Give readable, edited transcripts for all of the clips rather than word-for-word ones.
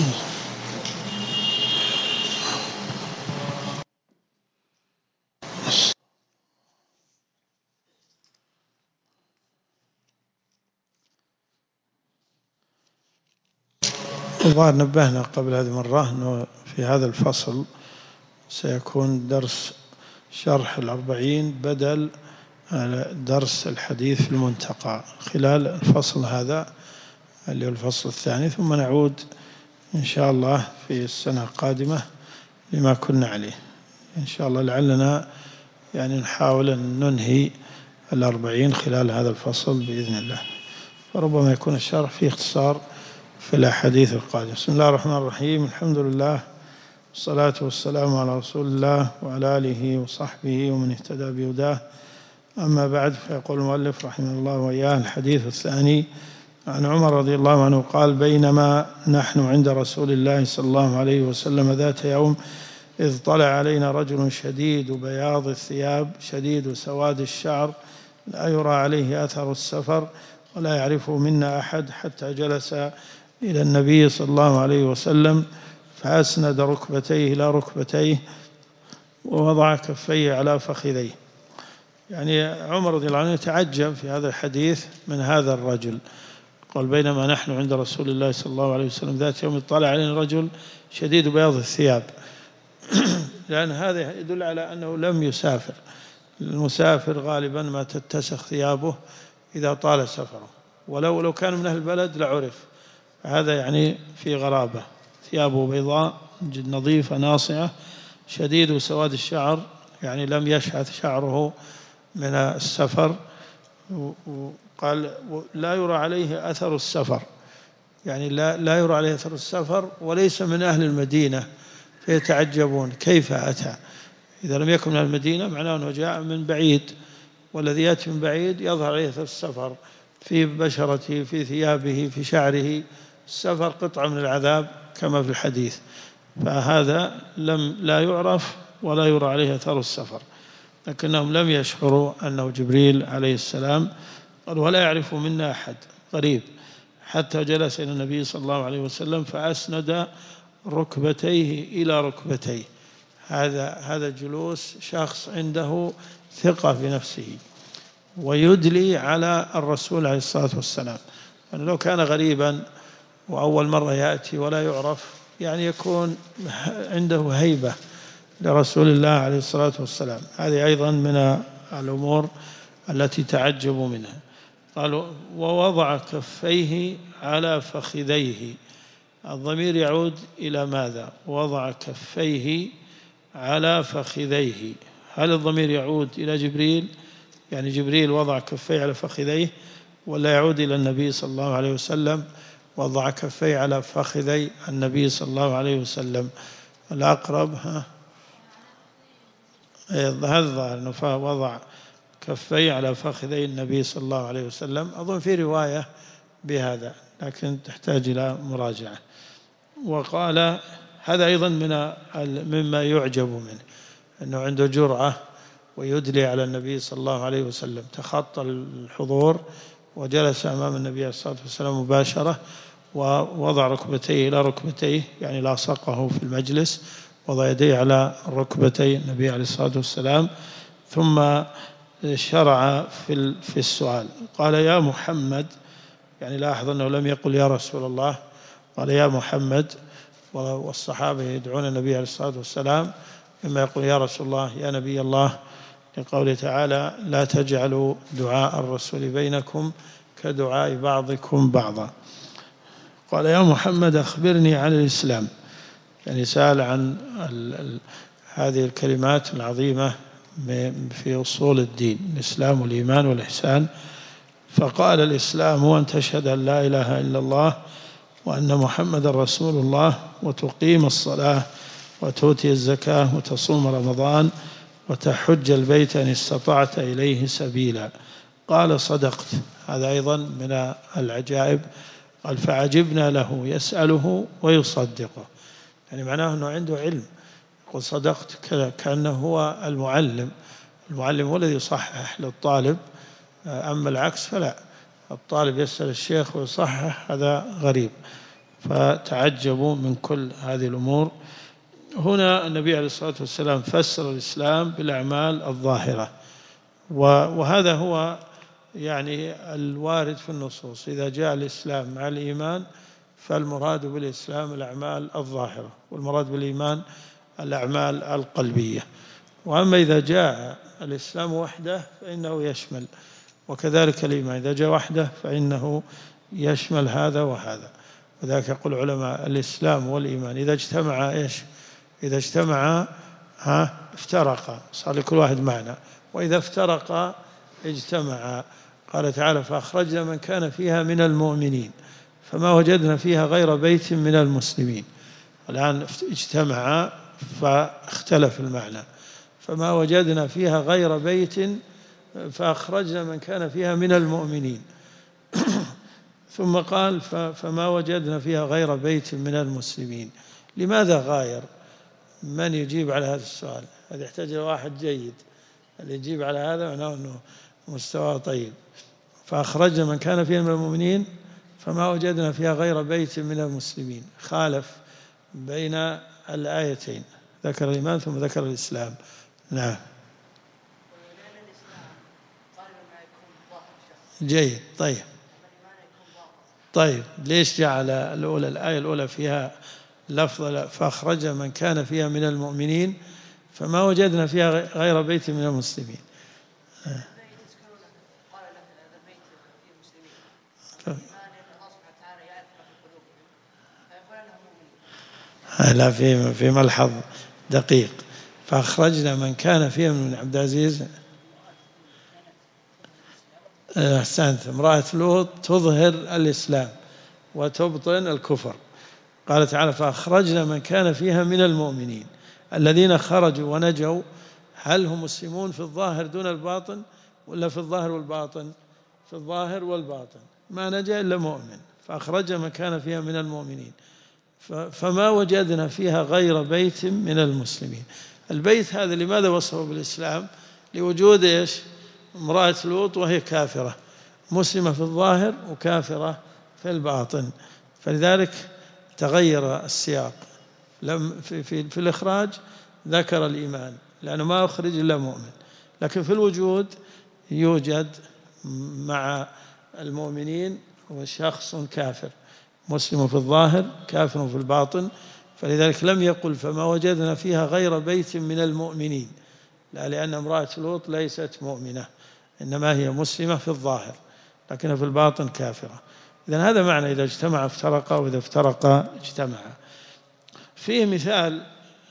الظاهر نبهنا قبل هذه مرة أنه في هذا الفصل سيكون درس شرح 40 بدل درس الحديث في المنتقى خلال الفصل هذا اللي هو الفصل الثاني، ثم نعود إن شاء الله في السنة القادمة لما كنا عليه إن شاء الله. لعلنا نحاول أن ننهي 40 خلال هذا الفصل بإذن الله، وربما يكون الشرح فيه اختصار في الأحاديث القادمة. بسم الله الرحمن الرحيم، الحمد لله والصلاة والسلام على رسول الله وعلى آله وصحبه ومن اهتدى بهداه، أما بعد. فيقول المؤلف رحمه الله وإياه: الحديث الثاني عن عمر رضي الله عنه قال: بينما نحن عند رسول الله صلى الله عليه وسلم ذات يوم إذ طلع علينا رجل شديد بياض الثياب شديد سواد الشعر لا يرى عليه أثر السفر ولا يعرفه منا أحد، حتى جلس إلى النبي صلى الله عليه وسلم فأسند ركبتيه إلى ركبتيه ووضع كفيه على فخذيه. عمر رضي الله عنه يتعجب في هذا الحديث من هذا الرجل. قال: بينما نحن عند رسول الله صلى الله عليه وسلم ذات يوم اطلع علينا رجل شديد بياض الثياب لأن هذا يدل على أنه لم يسافر. المسافر غالبا ما تتسخ ثيابه إذا طال سفره، ولو كان من أهل البلد لعرف. هذا في غرابة، ثيابه بيضاء جد نظيفة ناصعة شديد سواد الشعر، لم يشحث شعره من السفر. وقال: لا يرى عليه أثر السفر، لا يرى عليه أثر السفر، وليس من أهل المدينة، فيتعجبون كيف أتى. إذا لم يكن من أهل المدينة معناه أنه جاء من بعيد، والذي يأتي من بعيد يظهر عليه أثر السفر في بشرته في ثيابه في شعره. السفر قطعة من العذاب كما في الحديث، فهذا لا يعرف ولا يرى عليه أثر السفر. لكنهم لم يشعروا أنه جبريل عليه السلام. قال: ولا يعرف منا أحد، غريب. حتى جلس إلى النبي صلى الله عليه وسلم فأسند ركبتيه إلى ركبتيه. هذا جلوس شخص عنده ثقة في نفسه ويدلي على الرسول عليه الصلاة والسلام. لو كان غريبا وأول مرة يأتي ولا يعرف يكون عنده هيبة لرسول الله عليه الصلاة والسلام. هذه أيضا من الأمور التي تعجب منها. قالوا: ووضع كفيه على فخذيه. الضمير يعود إلى ماذا؟ وضع كفيه على فخذيه. هل الضمير يعود إلى جبريل؟ جبريل وضع كفيه على فخذيه، ولا يعود إلى النبي صلى الله عليه وسلم وضع كفيه على فخذي النبي صلى الله عليه وسلم؟ الأقرب هذا الظاهر أنه وضع كفيه على فخذي النبي صلى الله عليه وسلم. أظن في رواية بهذا لكن تحتاج إلى مراجعة. وقال: هذا أيضا مما يعجب منه، أنه عنده جرأة ويدلي على النبي صلى الله عليه وسلم. تخطى الحضور وجلس أمام النبي عليه الصلاة والسلام مباشرة، ووضع ركبتيه إلى ركبتيه، لاصقه في المجلس، وضع يديه على ركبتي النبي عليه الصلاة والسلام. ثم شرع في السؤال. قال: يا محمد. لاحظ أنه لم يقل يا رسول الله، قال: يا محمد. والصحابة يدعون النبي عليه الصلاة والسلام، إما يقول يا رسول الله يا نبي الله، لقوله تعالى: لا تجعلوا دعاء الرسول بينكم كدعاء بعضكم بعضا. قال: يا محمد أخبرني عن الإسلام. سأل عن هذه الكلمات العظيمة في أصول الدين، الإسلام والإيمان والإحسان. فقال: الإسلام هو أن تشهد أن لا إله إلا الله وأن محمد رسول الله، وتقيم الصلاة وتؤتي الزكاة وتصوم رمضان وتحج البيت إن استطعت إليه سبيلا. قال: صدقت. هذا أيضا من العجائب. قال: فعجبنا له يسأله ويصدقه، معناه أنه عنده علم. يقول صدقت كأنه هو المعلم هو الذي يصحح للطالب، أما العكس فلا. الطالب يسأل الشيخ ويصحح، هذا غريب. فتعجبوا من كل هذه الأمور. هنا النبي عليه الصلاة والسلام فسر الإسلام بالأعمال الظاهرة، وهذا هو يعني الوارد في النصوص. إذا جاء الإسلام مع الإيمان فالمراد بالإسلام الأعمال الظاهرة، والمراد بالإيمان الأعمال القلبية. وأما إذا جاء الإسلام وحده فإنه يشمل، وكذلك الإيمان إذا جاء وحده فإنه يشمل هذا وهذا. وذلك يقول العلماء الإسلام والإيمان إذا اجتمعا إيش؟ إذا اجتمعا افترقا، صار لكل واحد معنى، وإذا افترقا اجتمعا. قال تعالى فأخرجنا من كان فيها من المؤمنين فما وجدنا فيها غير بيت من المسلمين. الآن اجتمعا فاختلف المعنى، فما وجدنا فيها غير بيت فأخرجنا من كان فيها من المؤمنين ثم قال فما وجدنا فيها غير بيت من المسلمين. لماذا غاير؟ من يجيب على هذا السؤال؟ هذا يحتاج إلى واحد جيد اللي يجيب على هذا، معناه أنه مستوى طيب. فأخرجنا من كان فيها من المؤمنين فما وجدنا فيها غير بيت من المسلمين، خالف بين الآيتين، ذكر الإيمان ثم ذكر الإسلام. نعم جيد. طيب ليش جعل الأولى الآية الأولى فيها لفظ فأخرج من كان فيها من المؤمنين فما وجدنا فيها غير بيت من المسلمين؟ لا، في ملحظ دقيق. فأخرجنا من كان فيها من عبد العزيز. أحسنت. امرأة لوط تظهر الإسلام وتبطن الكفر. قال تعالى فأخرجنا من كان فيها من المؤمنين. الذين خرجوا ونجوا هل هم مسلمون في الظاهر دون الباطن ولا في الظاهر والباطن؟ في الظاهر والباطن، ما نجا إلا مؤمن. فأخرجنا من كان فيها من المؤمنين فما وجدنا فيها غير بيت من المسلمين. البيت هذا لماذا وصفه بالإسلام؟ لوجود إيش؟ امرأة لوط وهي كافرة، مسلمة في الظاهر وكافرة في الباطن، فلذلك تغير السياق. في الإخراج ذكر الإيمان لأنه ما أخرج إلا مؤمن، لكن في الوجود يوجد مع المؤمنين وشخص كافر، مسلم في الظاهر كافر في الباطن، فلذلك لم يقل فما وجدنا فيها غير بيت من المؤمنين، لا، لأن امرأة لوط ليست مؤمنة، إنما هي مسلمة في الظاهر لكنها في الباطن كافرة. إذن هذا معنى إذا اجتمع افترقا وإذا افترقا اجتمعا. فيه مثال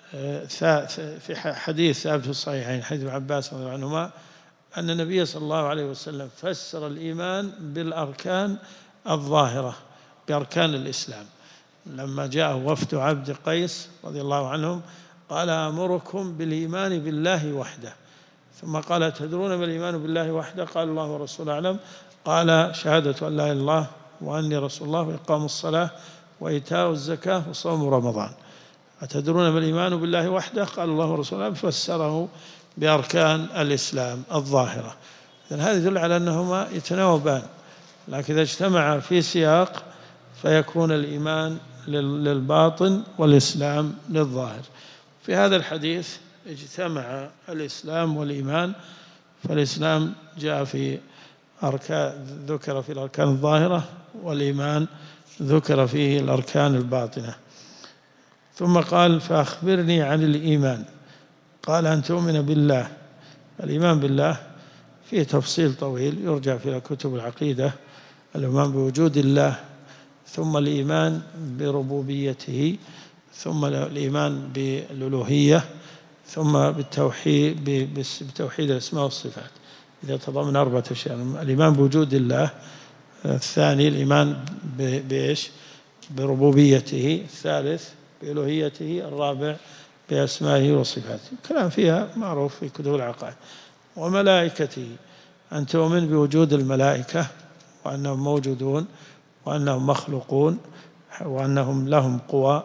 في حديث ثابت في الصحيحين، حديث ابن عباس رضي الله عنهما أن النبي صلى الله عليه وسلم فسر الإيمان بالأركان الظاهرة، بأركان الإسلام. لما جاءه وفد عبد قيس رضي الله عنهم قال أمركم بالإيمان بالله وحده، ثم قال تدرون ما الإيمان بالله وحده؟ قال الله ورسوله أعلم. قال شهادة أن لا إله إلا الله وأني رسول الله وإقام الصلاة وإيتاء الزكاة وصوم رمضان. أتدرون ما الإيمان بالله وحده؟ قال الله ورسوله أعلم، فسره بأركان الإسلام الظاهرة. إذن هذا يدل على أنهما يتناوبان، لكن إذا اجتمع في سياق فيكون الإيمان للباطن والإسلام للظاهر. في هذا الحديث اجتمع الإسلام والإيمان، فالإسلام جاء في أركان، ذكر في الأركان الظاهرة، والإيمان ذكر فيه الأركان الباطنة. ثم قال فأخبرني عن الإيمان. قال أن تؤمن بالله. الإيمان بالله فيه تفصيل طويل يرجع في كتب العقيدة، الإيمان بوجود الله، ثم الإيمان بربوبيته، ثم الإيمان بالألوهية، ثم بالتوحيد بتوحيد الأسماء والصفات. إذا تضمن 4 أشياء: الإيمان بوجود الله، الثاني الإيمان بإيش؟ بربوبيته، الثالث بألوهيته، الرابع بأسمائه وصفاته. كلام فيها معروف في كتب العقائد. وملائكته، أن تؤمن بوجود الملائكة وأنهم موجودون وأنهم مخلوقون وأنهم لهم قوى،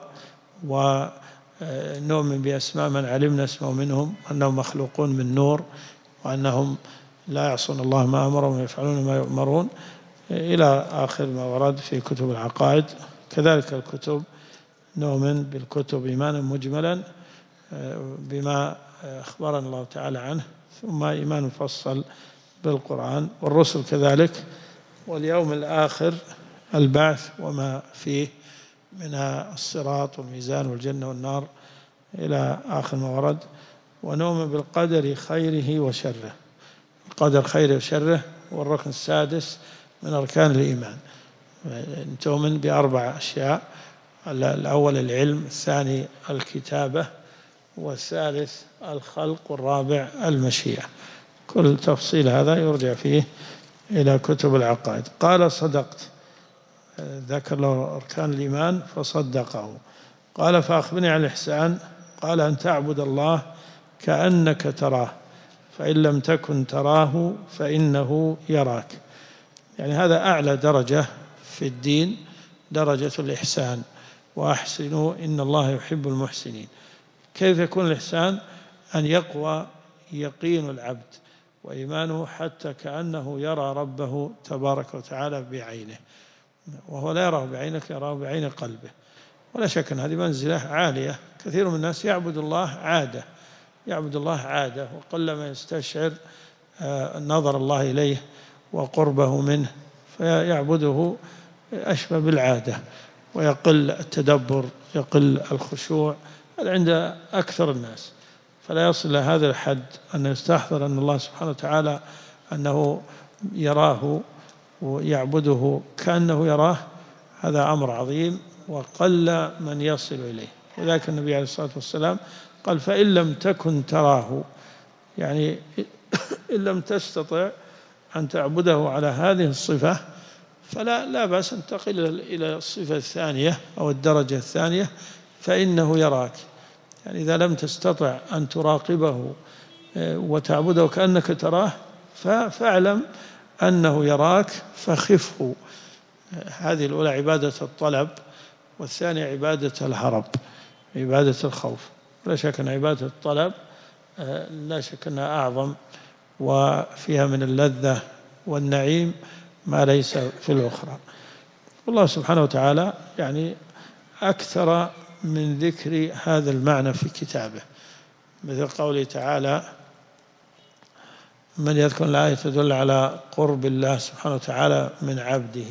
ونؤمن بأسماء من علمنا اسمه منهم وأنهم مخلوقون من نور وأنهم لا يعصون الله ما أمرهم ويفعلون ما يؤمرون، إلى آخر ما ورد في كتب العقائد كذلك الكتب نؤمن بالكتب إيمانا مجملا بما أخبرنا الله تعالى عنه، ثم إيمان مفصل بالقرآن والرسل كذلك، واليوم الآخر البعث وما فيه من الصراط والميزان والجنة والنار إلى آخر ما ورد. ونؤمن بالقدر خيره وشره، القدر خيره وشره والركن السادس من أركان الإيمان. تؤمن بأربع أشياء: الأول العلم، الثاني الكتابة، والثالث الخلق، والرابع المشيئة. كل تفصيل هذا يرجع فيه إلى كتب العقائد. قال: صدقت، ذكر له أركان الإيمان فصدقه. قال: فأخبرني عن الإحسان. قال: أن تعبد الله كأنك تراه، فإن لم تكن تراه فإنه يراك. يعني هذا أعلى درجة في الدين، درجة الإحسان. وأحسنوا إن الله يحب المحسنين. كيف يكون الإحسان؟ أن يقوى يقين العبد وإيمانه حتى كأنه يرى ربه تبارك وتعالى بعينه، وهو لا يراه بعينك، يراه بعين قلبه. ولا شك أن هذه منزلة عالية. كثير من الناس يعبد الله عادة، يعبد الله عادة، وقلما يستشعر نظر الله إليه وقربه منه فيعبده أشبه بالعادة، ويقل التدبر، يقل الخشوع. هذا عند أكثر الناس، فلا يصل إلى هذا الحد أن يستحضر أن الله سبحانه وتعالى أنه يراه ويعبده كأنه يراه. هذا أمر عظيم وقل من يصل إليه. وذلك النبي عليه الصلاة والسلام قال: فإن لم تكن تراه، يعني إن لم تستطع أن تعبده على هذه الصفة فلا بأس أن تنتقل إلى الصفة الثانية أو الدرجة الثانية، فإنه يراك. يعني إذا لم تستطع أن تراقبه وتعبده كأنك تراه فاعلم أنه يراك فخفه. هذه الأولى عبادة الطلب، والثانية عبادة الهرب، عبادة الخوف. لا شك أن عبادة الطلب لا شك أنها أعظم وفيها من اللذة والنعيم ما ليس في الأخرى. والله سبحانه وتعالى يعني أكثر من ذكر هذا المعنى في كتابه، مثل قوله تعالى: من يذكر الآية تدل على قرب الله سبحانه وتعالى من عبده.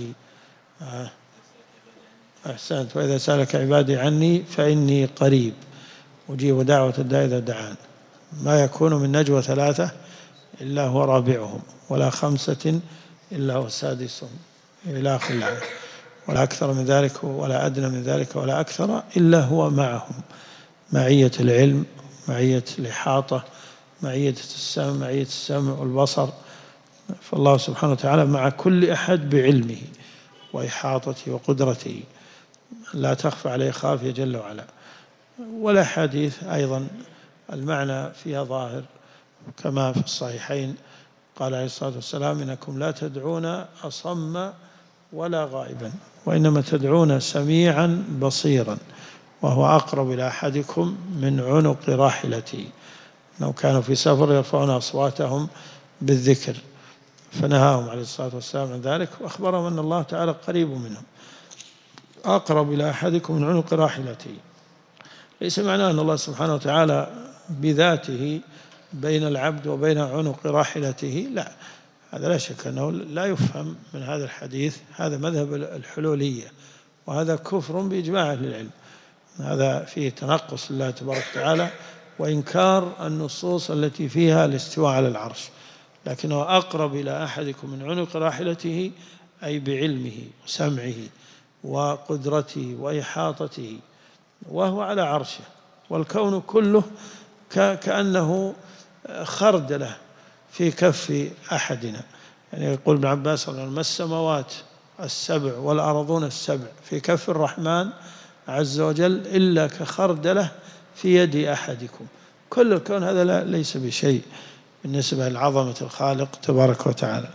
أحسنت: وإذا سألك عبادي عني فإني قريب أجيب دعوة الداعي إذا دعان، ما يكون من نجوى ثلاثة إلا هو رابعهم، ولا خمسة إلا هو سادسهم، إلى آخر الآية. ولا أكثر من ذلك ولا أدنى من ذلك ولا أكثر إلا هو معهم. معية العلم، معية الإحاطة، معية السمع والبصر. فالله سبحانه وتعالى مع كل أحد بعلمه وإحاطته وقدرته، لا تخفى عليه خافية جل وعلا. والأحاديث أيضا المعنى فيها ظاهر، كما في الصحيحين قال عليه الصلاة والسلام: إنكم لا تدعون أصم ولا غائبا، وإنما تدعون سميعا بصيرا، وهو أقرب إلى أحدكم من عنق راحلته. لو كانوا في سفر يرفعون أصواتهم بالذكر، فنهاهم عليه الصلاة والسلام عن ذلك، وأخبرهم أن الله تعالى قريب منهم، أقرب إلى أحدكم من عنق راحلته. ليس معناه أن الله سبحانه وتعالى بذاته بين العبد وبين عنق راحلته، لا، هذا لا شك أنه لا يفهم من هذا الحديث. هذا مذهب الحلولية، وهذا كفر بإجماع أهل العلم. هذا فيه تنقص لله تبارك وتعالى وإنكار النصوص التي فيها الاستواء على العرش. لكنه أقرب إلى أحدكم من عنق راحلته، أي بعلمه وسمعه وقدرته وإحاطته، وهو على عرشه، والكون كله كأنه خردلة في كف أحدنا. يعني يقول ابن عباس رضي الله عنه: ما السماوات السبع والأرضون السبع في كف الرحمن عز وجل إلا كخردلة في يد أحدكم. كل الكون هذا ليس بشيء بالنسبة لعظمة الخالق تبارك وتعالى.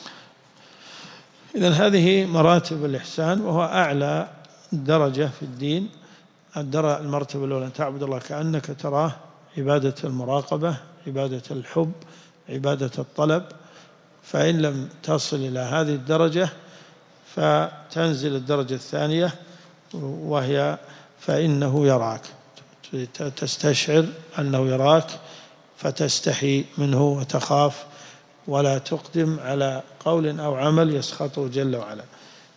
إذن هذه مراتب الإحسان، وهو أعلى درجة في الدين. المرتبة الأولى أن تعبد الله كأنك تراه، عبادة المراقبة، عبادة الحب، عبادة الطلب. فإن لم تصل إلى هذه الدرجة فتنزل الدرجة الثانية، وهي فإنه يراك، تستشعر أنه يراك فتستحي منه وتخاف ولا تقدم على قول أو عمل يسخطه جل وعلا.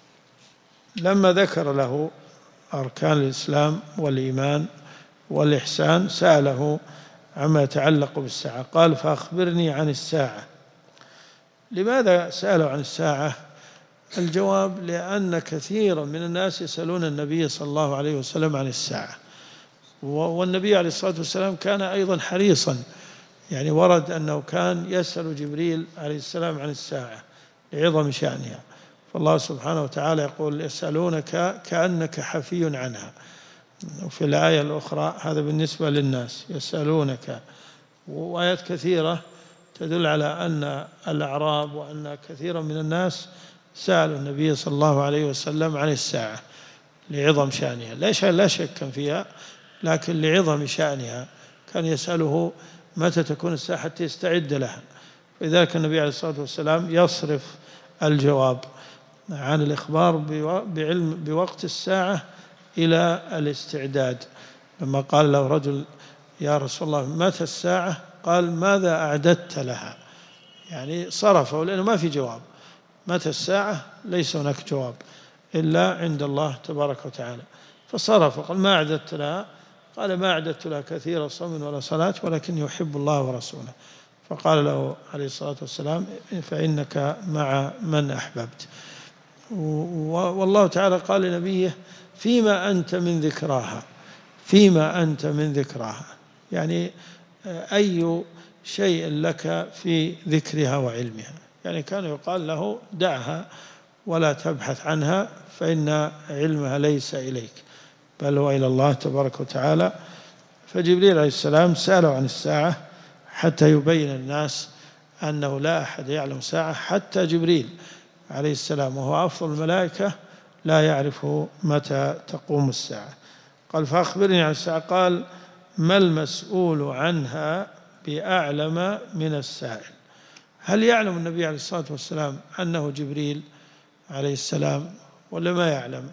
لما ذكر له أركان الإسلام والإيمان والإحسان سأله عما يتعلق بالساعة، قال فأخبرني عن الساعة. لماذا سأله عن الساعة؟ الجواب لأن كثيرا من الناس يسألون النبي صلى الله عليه وسلم عن الساعة، والنبي عليه الصلاة والسلام كان أيضا حريصا، يعني ورد أنه كان يسأل جبريل عليه السلام عن الساعة لعظم شأنها، فالله سبحانه وتعالى يقول يسألونك كأنك حفي عنها، وفي الآية الأخرى هذا بالنسبة للناس يسألونك، وآيات كثيرة تدل على أن الأعراب وأن كثيرا من الناس سألوا النبي صلى الله عليه وسلم عن الساعة لعظم شأنها، لا شك فيها، لكن لعظم شأنها كان يسأله متى تكون الساعة حتى يستعد لها. لذلك النبي عليه الصلاة والسلام يصرف الجواب عن الإخبار بوقت الساعة إلى الاستعداد. لما قال له رجل يا رسول الله متى الساعة؟ قال ماذا أعددت لها؟ يعني صرفه لأنه ما في جواب، متى الساعة ليس هناك جواب إلا عند الله تبارك وتعالى، فصرف وقال ما أعددت لها؟ قال ما أعددت لها كثير صوم ولا صلاة ولكن يحب الله ورسوله. فقال له عليه الصلاة والسلام فإنك مع من أحببت. والله تعالى قال لنبيه فيما أنت من ذكراها، فيما أنت من ذكراها، يعني أي شيء لك في ذكرها وعلمها، يعني كان يقال له دعها ولا تبحث عنها فإن علمها ليس إليك بل هو إلى الله تبارك وتعالى. فجبريل عليه السلام سأله عن الساعة حتى يبين الناس أنه لا أحد يعلم ساعة حتى جبريل عليه السلام، وهو أفضل الملائكة لا يعرف متى تقوم الساعة. قال فأخبرني عن الساعة، قال ما المسؤول عنها بأعلم من السائل. هل يعلم النبي عليه الصلاة والسلام أنه جبريل عليه السلام ولا ما يعلم؟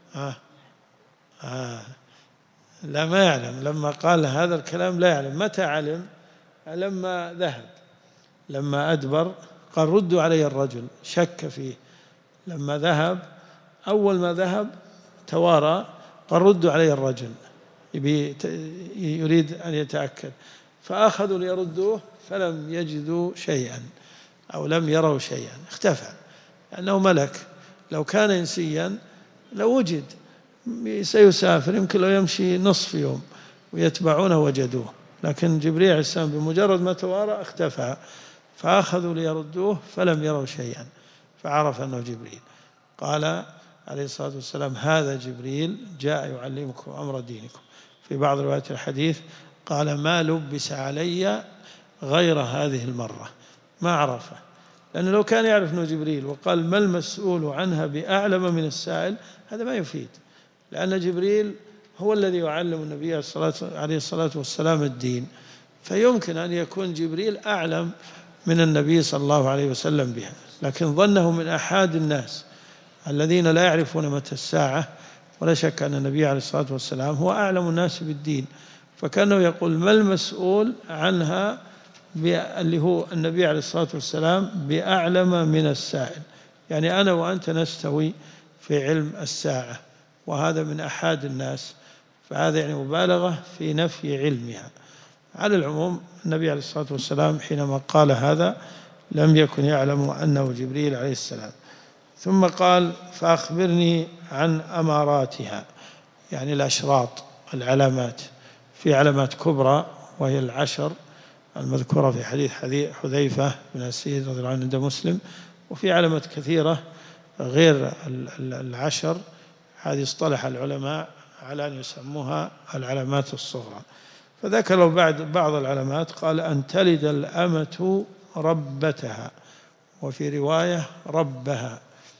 لا ما يعلم. لما قال هذا الكلام لا يعلم. متى علم؟ لما ذهب، لما أدبر قال ردوا علي الرجل، شك فيه. لما ذهب أول ما ذهب توارى قال ردوا علي الرجل، يريد أن يتأكد، فأخذوا ليردوه فلم يجدوا شيئا أو لم يروا شيئا، اختفى لأنه ملك. لو كان إنسيا لو وجد سيسافر، يمكن لو يمشي نصف يوم ويتبعونه وجدوه، لكن جبريل عليه السلام بمجرد ما توارى اختفى، فأخذوا ليردوه فلم يروا شيئا فعرف أنه جبريل. قال عليه الصلاة والسلام هذا جبريل جاء يعلمكم أمر دينكم. في بعض روايات الحديث قال ما لبس علي غير هذه المرة، ما عرفه، لأنه لو كان يعرف أنه جبريل وقال ما المسؤول عنها بأعلم من السائل هذا ما يفيد، لأن جبريل هو الذي يعلم النبي عليه الصلاة والسلام الدين، فيمكن أن يكون جبريل أعلم من النبي صلى الله عليه وسلم بها، لكن ظنه من أحد الناس الذين لا يعرفون متى الساعة. ولا شك أن النبي عليه الصلاة والسلام هو أعلم الناس بالدين، فكانه يقول ما المسؤول عنها اللي هو النبي عليه الصلاة والسلام بأعلم من السائل، يعني أنا وأنت نستوي في علم الساعة وهذا من أحد الناس، فهذا يعني مبالغة في نفي علمها. على العموم النبي عليه الصلاة والسلام حينما قال هذا لم يكن يعلم أنه جبريل عليه السلام. ثم قال فأخبرني عن أماراتها، يعني الأشراط، العلامات. في علامات كبرى وهي العشر المذكورة في حديث حذيفة بن أسيد رضي الله عنه عند مسلم، وفي علامات كثيرة غير العشر، هذه اصطلح العلماء على أن يسموها العلامات الصغرى. فذكروا بعض العلامات، قال أن تلد الأمة ربتها، وفي رواية ربها.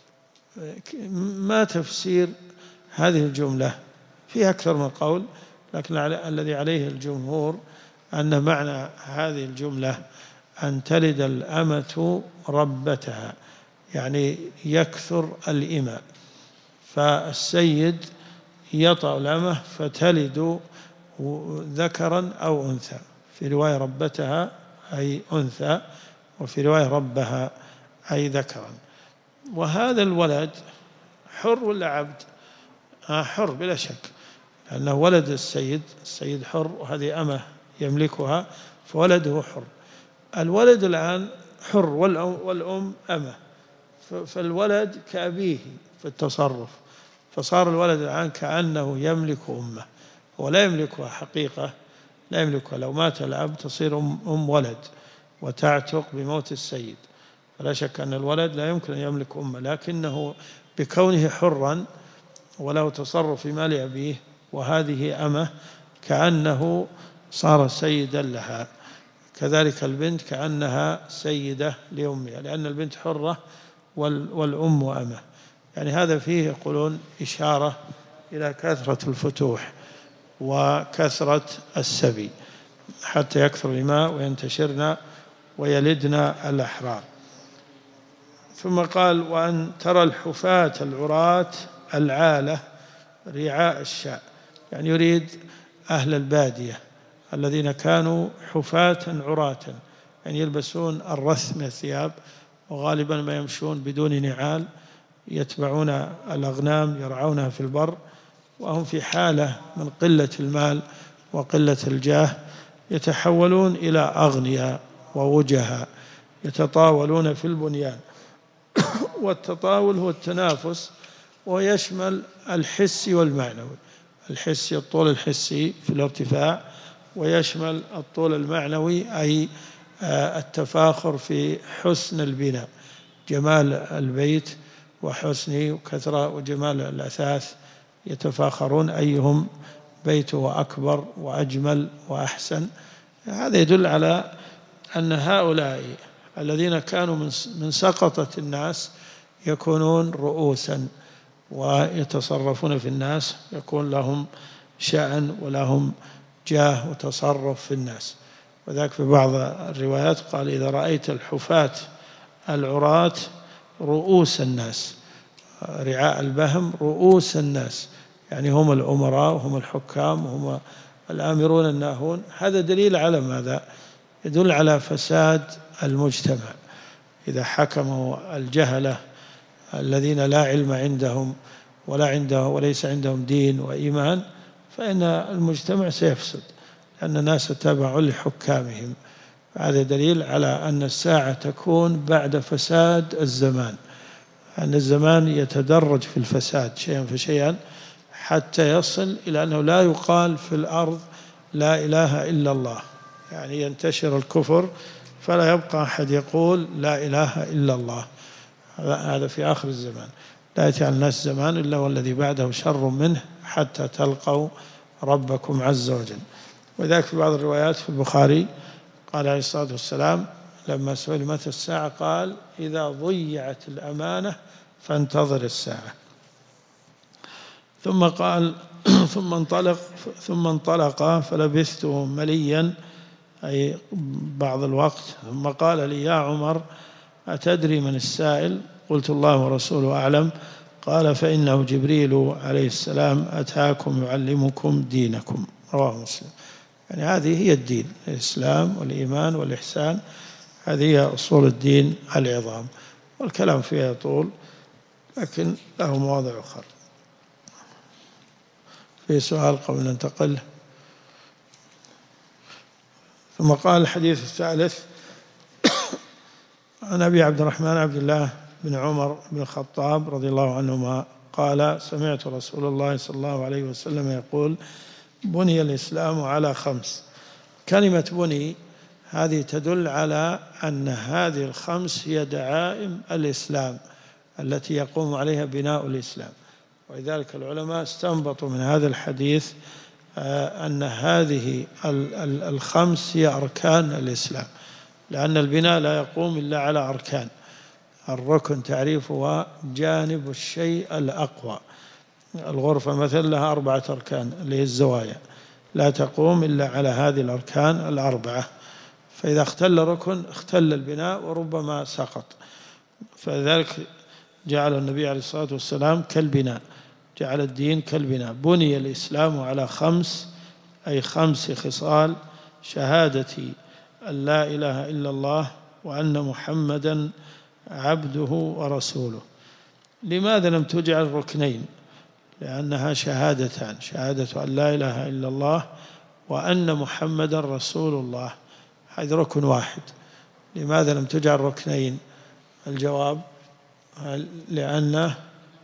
ما تفسير هذه الجملة؟ فيها أكثر من قول، لكن الذي عليه الجمهور أن معنى هذه الجملة أن تلد الأمة ربتها، يعني يكثر الإماء، فالسيد يطأ الأمة فتلد ذكرا أو أنثى، في رواية ربتها أي أنثى، وفي رواية ربها أي ذكرا. وهذا الولد حر ولا عبد؟ حر بلا شك، لأنه ولد السيد حر، وهذه أمة يملكها فولده حر. الولد الآن حر والأم أمة، فالولد كأبيه في التصرف، فصار الولد الآن كأنه يملك أمه، ولا يملكها حقيقة، لا يملكها. لو مات الأب تصير أم ولد وتعتق بموت السيد، فلا شك أن الولد لا يمكن أن يملك أمه، لكنه بكونه حرا وله تصرف في مال أبيه وهذه أمه كأنه صار سيدا لها. كذلك البنت كأنها سيدة لأمها، لأن البنت حرة والأم أمه. يعني هذا فيه يقولون إشارة إلى كثرة الفتوح وكثرة السبي حتى يكثر الماء وينتشرنا ويلدنا الأحرار. ثم قال: وأن ترى الحفاة العراة العالة رعاء الشاء، يعني يريد أهل البادية الذين كانوا حفاة عراة، يعني يلبسون الرث من الثياب، وغالبا ما يمشون بدون نعال، يتبعون الأغنام يرعونها في البر، وهم في حالة من قلة المال وقلة الجاه، يتحولون إلى أغنياء ووجهاء يتطاولون في البنيان. والتطاول هو التنافس، ويشمل الحسي والمعنوي. الحسي الطول الحسي في الارتفاع، ويشمل الطول المعنوي أي التفاخر في حسن البناء، جمال البيت وحسنه وكثرة وجمال الأثاث، يتفاخرون أيهم بيته أكبر وأجمل وأحسن. هذا يدل على أن هؤلاء الذين كانوا من سقطة الناس يكونون رؤوسا ويتصرفون في الناس، يكون لهم شأن ولهم جاه وتصرف في الناس. وذلك في بعض الروايات قال: إذا رأيت الحفاة العراة رؤوس الناس، رعاء البهم رؤوس الناس، يعني هم الأمراء وهم الحكام وهم الآمرون الناهون. هذا دليل على ماذا؟ يدل على فساد المجتمع. إذا حكموا الجهلة الذين لا علم عندهم وليس عندهم دين وإيمان، فإن المجتمع سيفسد، لأن الناس تابعوا لحكامهم. هذا دليل على أن الساعة تكون بعد فساد الزمان، أن الزمان يتدرج في الفساد شيئا فشيئا حتى يصل إلى أنه لا يقال في الأرض لا إله إلا الله، يعني ينتشر الكفر فلا يبقى أحد يقول لا إله إلا الله. هذا في آخر الزمان، لا يأتي على الناس زمان إلا والذي بعده شر منه حتى تلقوا ربكم عز وجل. وذلك في بعض الروايات في البخاري قال عليه الصلاة والسلام لما سئل متى الساعة قال: إذا ضيعت الأمانة فانتظر الساعة. ثم قال: ثم انطلق فلبثت مليا، أي بعض الوقت. ثم قال لي: يا عمر أتدري من السائل؟ قلت: الله ورسوله أعلم. قال: فإنه جبريل عليه السلام أتاكم يعلمكم دينكم. رواه مسلم. يعني هذه هي الدين، الإسلام والإيمان والإحسان، هذه هي أصول الدين العظام، والكلام فيها يطول، لكن له مواضع أخرى. في سؤال قبل أن ننتقل؟ ثم قال الحديث الثالث عن أبي عبد الرحمن عبد الله بن عمر بن الخطاب رضي الله عنهما قال: سمعت رسول الله صلى الله عليه وسلم يقول: بني الإسلام على 5. كلمة بني هذه تدل على أن هذه 5 هي دعائم الإسلام التي يقوم عليها بناء الإسلام. ولذلك العلماء استنبطوا من هذا الحديث أن هذه 5 هي أركان الإسلام، لأن البناء لا يقوم إلا على أركان. الركن تعريفها جانب الشيء الأقوى. الغرفة مثلا لها 4 أركان اللي هي الزوايا، لا تقوم إلا على هذه الأركان 4. فإذا اختل ركن اختل البناء وربما سقط. فلذلك جعل النبي عليه الصلاة والسلام كالبناء، جعل الدين كالبناء. بني الإسلام على 5، أي 5 خصال: شهادة أن لا إله إلا الله وأن محمدا عبده ورسوله. لماذا لم تجعل ركنين؟ لأنها شهادتان: شهادة أن لا إله إلا الله وأن محمدا رسول الله، هذا ركن واحد. لماذا لم تجعل ركنين؟ الجواب: لأن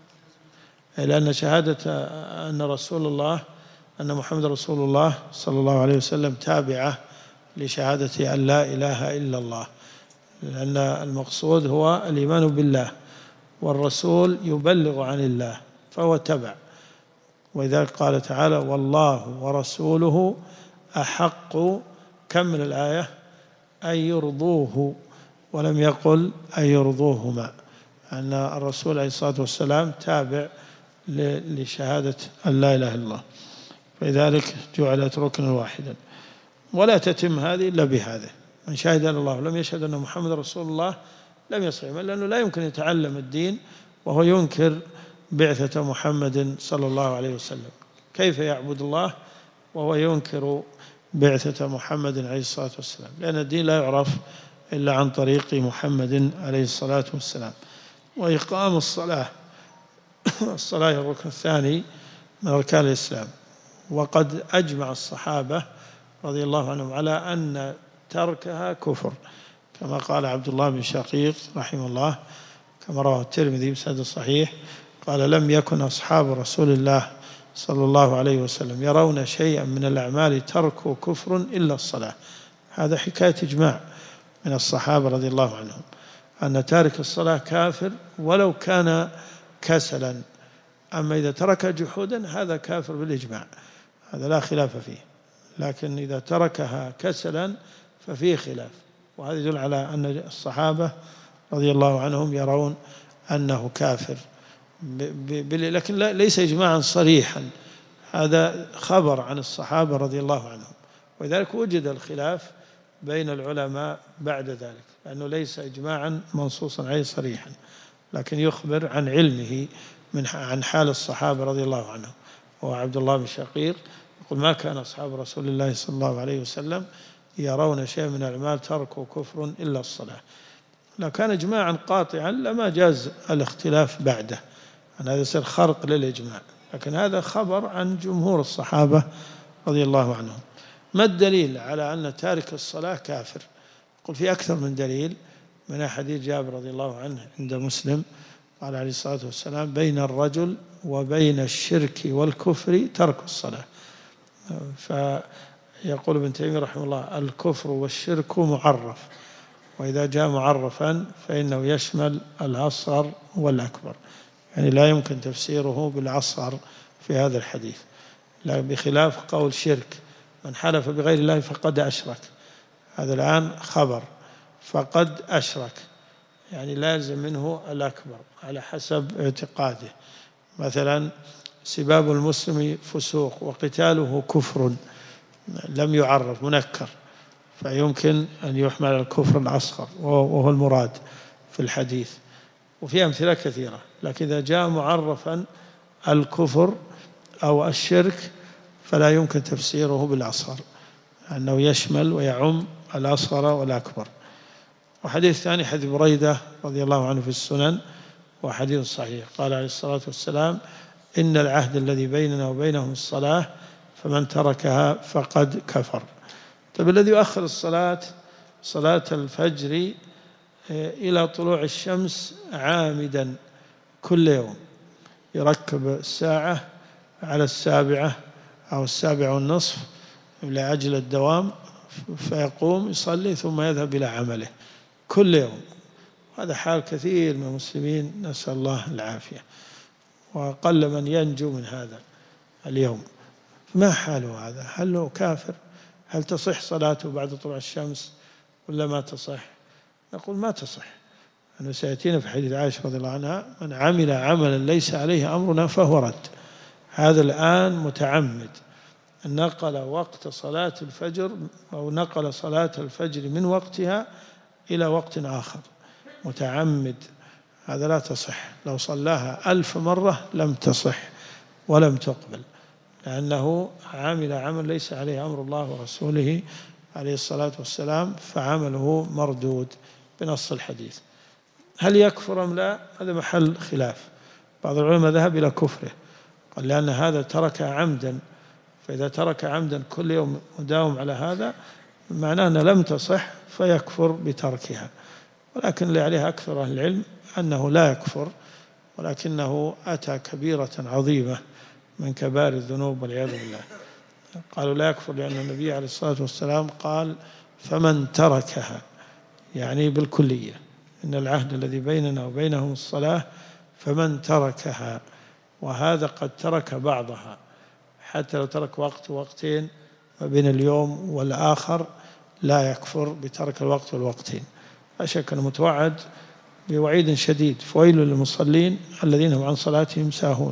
شهادة أن رسول الله أن محمد رسول الله صلى الله عليه وسلم تابعة لشهادة أن لا إله إلا الله، لأن المقصود هو الإيمان بالله، والرسول يبلغ عن الله فهو تبع. ولذلك قال تعالى: والله ورسوله أحق، كم من الآية؟ أن يرضوه، ولم يقل أن يرضوهما، أن الرسول عليه الصلاة والسلام تابع لشهادة أن لا إله إلا الله، فلذلك جعلت ركنا واحدا. ولا تتم هذه إلا بهذا: من شهد أن الله ولم يشهد أن محمد رسول الله لم يصح، لأنه لا يمكن يتعلم الدين وهو ينكر بعثة محمد صلى الله عليه وسلم. كيف يعبد الله وهو ينكر بعثة محمد عليه الصلاة والسلام؟ لأن الدين لا يعرف إلا عن طريق محمد عليه الصلاة والسلام. وإقام الصلاة الصلاة الركن الثاني من أركان الإسلام، وقد أجمع الصحابة رضي الله عنهم على أن تركها كفر، كما قال عبد الله بن شقيق رحمه الله، كما رواه الترمذي بسند صحيح، قال: لم يكن أصحاب رسول الله صلى الله عليه وسلم يرون شيئا من الأعمال ترك كفر إلا الصلاة. هذا حكاية إجماع من الصحابة رضي الله عنهم أن تارك الصلاة كافر ولو كان كسلا. أما إذا ترك جحودا هذا كافر بالإجماع، هذا لا خلاف فيه. لكن إذا تركها كسلا ففيه خلاف، وهذا يدل على أن الصحابة رضي الله عنهم يرون أنه كافر، لكن ليس إجماعا صريحا، هذا خبر عن الصحابة رضي الله عنهم. ولذلك وجد الخلاف بين العلماء بعد ذلك، لأنه ليس إجماعا منصوصا عليه صريحا، لكن يخبر عن علمه عن حال الصحابة رضي الله عنهم. وعبد الله بن شقيق يقول: ما كان أصحاب رسول الله صلى الله عليه وسلم يرون شيء من الأعمال تركوا كفر إلا الصلاة. لو كان إجماعا قاطعا لما جاز الاختلاف بعده، أن هذا يصير خرق للإجماع، لكن هذا خبر عن جمهور الصحابة رضي الله عنهم. ما الدليل على أن تارك الصلاة كافر؟ قل في أكثر من دليل. من حديث جابر رضي الله عنه عند مسلم قال عليه الصلاة والسلام: بين الرجل وبين الشرك والكفر ترك الصلاة. فيقول ابن تيمية رحمه الله: الكفر والشرك معرف، وإذا جاء معرفا فإنه يشمل الأصغر والأكبر، يعني لا يمكن تفسيره بالأصغر في هذا الحديث، لا بخلاف قول شرك: من حلف بغير الله فقد أشرك. هذا الآن خبر فقد أشرك، يعني لازم منه الأكبر على حسب اعتقاده. مثلا سباب المسلم فسوق وقتاله كفر، لم يعرف، منكر، فيمكن أن يحمل الكفر الأصغر وهو المراد في الحديث. وفي أمثلة كثيرة، لكن إذا جاء معرفا الكفر أو الشرك فلا يمكن تفسيره بالأصغر، أنه يشمل ويعم الأصغر والأكبر. وحديث ثاني حديث بريدة رضي الله عنه في السنن وحديث صحيح، قال عليه الصلاة والسلام: إن العهد الذي بيننا وبينهم الصلاة، فمن تركها فقد كفر. طيب الذي يؤخر صلاة الفجر إلى طلوع الشمس عامدا كل يوم، يركب الساعة على 7 أو 7:30 لأجل الدوام، فيقوم يصلي ثم يذهب إلى عمله كل يوم. هذا حال كثير من المسلمين، نسأل الله العافية، وقل من ينجو من هذا اليوم. ما حاله هذا؟ هل هو كافر؟ هل تصح صلاته بعد طلوع الشمس ولا ما تصح؟ نقول ما تصح، أنه سيأتينا في حديث عائشة رضي الله عنها: من عمل عملا ليس عليه أمرنا فهو رد. هذا الآن متعمد نقل وقت صلاة الفجر أو نقل صلاة الفجر من وقتها إلى وقت آخر، متعمد، هذا لا تصح. لو صلاها 1000 مرة لم تصح، ولم تقبل، لأنه عمل عمل ليس عليه أمر الله ورسوله عليه الصلاة والسلام، فعمله مردود بنص الحديث. هل يكفر أم لا؟ هذا محل خلاف. بعض العلماء ذهب إلى كفره، قال لأن هذا ترك عمدا، فإذا ترك عمدا كل يوم مداوم على هذا معناه أنها لم تصح فيكفر بتركها. ولكن اللي عليه أكثر أهل العلم أنه لا يكفر، ولكنه أتى كبيرة عظيمة من كبار الذنوب والعياذ بالله. قالوا لا يكفر لأن النبي عليه الصلاة والسلام قال فمن تركها، يعني بالكلية، إن العهد الذي بيننا وبينهم الصلاة، فمن تركها، وهذا قد ترك بعضها، حتى لو ترك وقت ووقتين ما بين اليوم والآخر لا يكفر بترك الوقت والوقتين. لا شك أنه متوعد بوعيد شديد، فويل للمصلين الذين هم عن صلاتهم ساهون.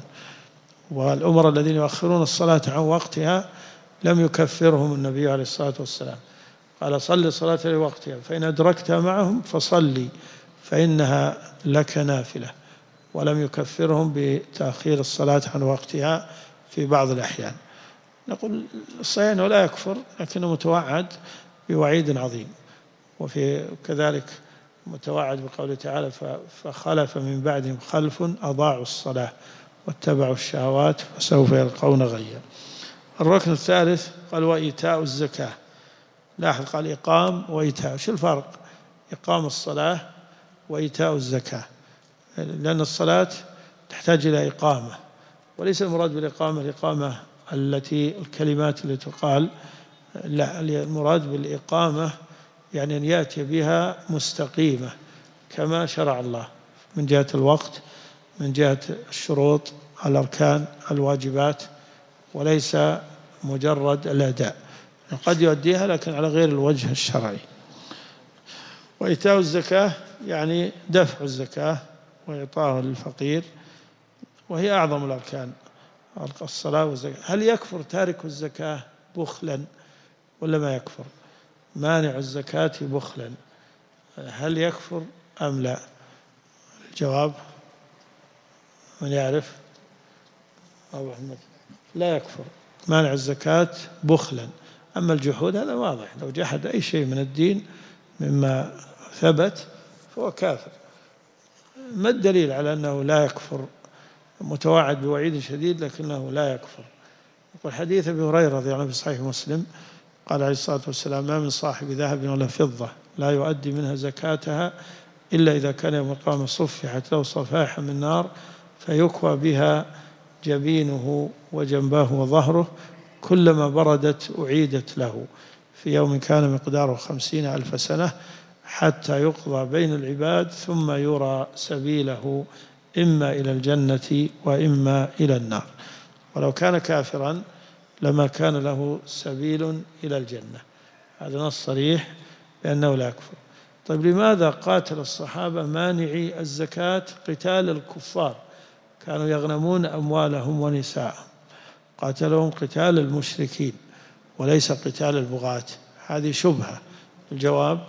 والأمر الذين يؤخرون الصلاة عن وقتها لم يكفرهم النبي عليه الصلاة والسلام، قال صل صلاة لوقتها، فإن أدركتها معهم فصلي فإنها لك نافلة، ولم يكفرهم بتأخير الصلاة عن وقتها في بعض الأحيان. نقول الصحيح أنه لا يكفر، لكنه متوعد بوعيد عظيم. وفي كذلك متوعد بقوله تعالى فخلف من بعدهم خلف أضاعوا الصلاة واتبعوا الشهوات فسوف يلقون غيا. الركن الثالث قال وإيتاء الزكاة. لاحظ قال إقام وإيتاء، شو الفرق؟ إقام الصلاة وإيتاء الزكاة، لأن الصلاة تحتاج إلى إقامة، وليس المراد بالإقامة الإقامة التي الكلمات التي تقال، لا، المراد بالإقامة يعني أن يأتي بها مستقيمة كما شرع الله، من جهة الوقت، من جهة الشروط، الأركان، الواجبات، وليس مجرد الأداء. قد يؤديها لكن على غير الوجه الشرعي. وإيتاء الزكاة يعني دفع الزكاة وإعطاها للفقير، وهي أعظم الأركان، الصلاة والزكاة. هل يكفر تارك الزكاة بخلا ولا ما يكفر؟ مانع الزكاة بخلا هل يكفر أم لا؟ الجواب من يعرف؟ أبو أحمد. لا يكفر مانع الزكاة بخلا. أما الجحود هذا واضح، لو جحد أي شيء من الدين مما ثبت فهو كافر. ما الدليل على أنه لا يكفر؟ متوعد بوعيد شديد لكنه لا يكفر. يقول حديث أبي هريرة رضي الله عنه في صحيح مسلم، قال عليه الصلاة والسلام ما من صاحب ذهب ولا فضة لا يؤدي منها زكاتها إلا إذا كان يوم القيامة صفحت له صفائح من نار فيكوى بها جبينه وجنباه وظهره، كلما بردت أعيدت له في يوم كان مقداره 50,000 سنة، حتى يقضى بين العباد ثم يرى سبيله إما إلى الجنة وإما إلى النار. ولو كان كافرا لما كان له سبيل إلى الجنة. هذا نص صريح بأنه لا يكفر. طيب لماذا قاتل الصحابة مانعي الزكاة قتال الكفار؟ كانوا يغنمون أموالهم ونساءهم، قاتلهم قتال المشركين وليس قتال البغاة. هذه شبهة. الجواب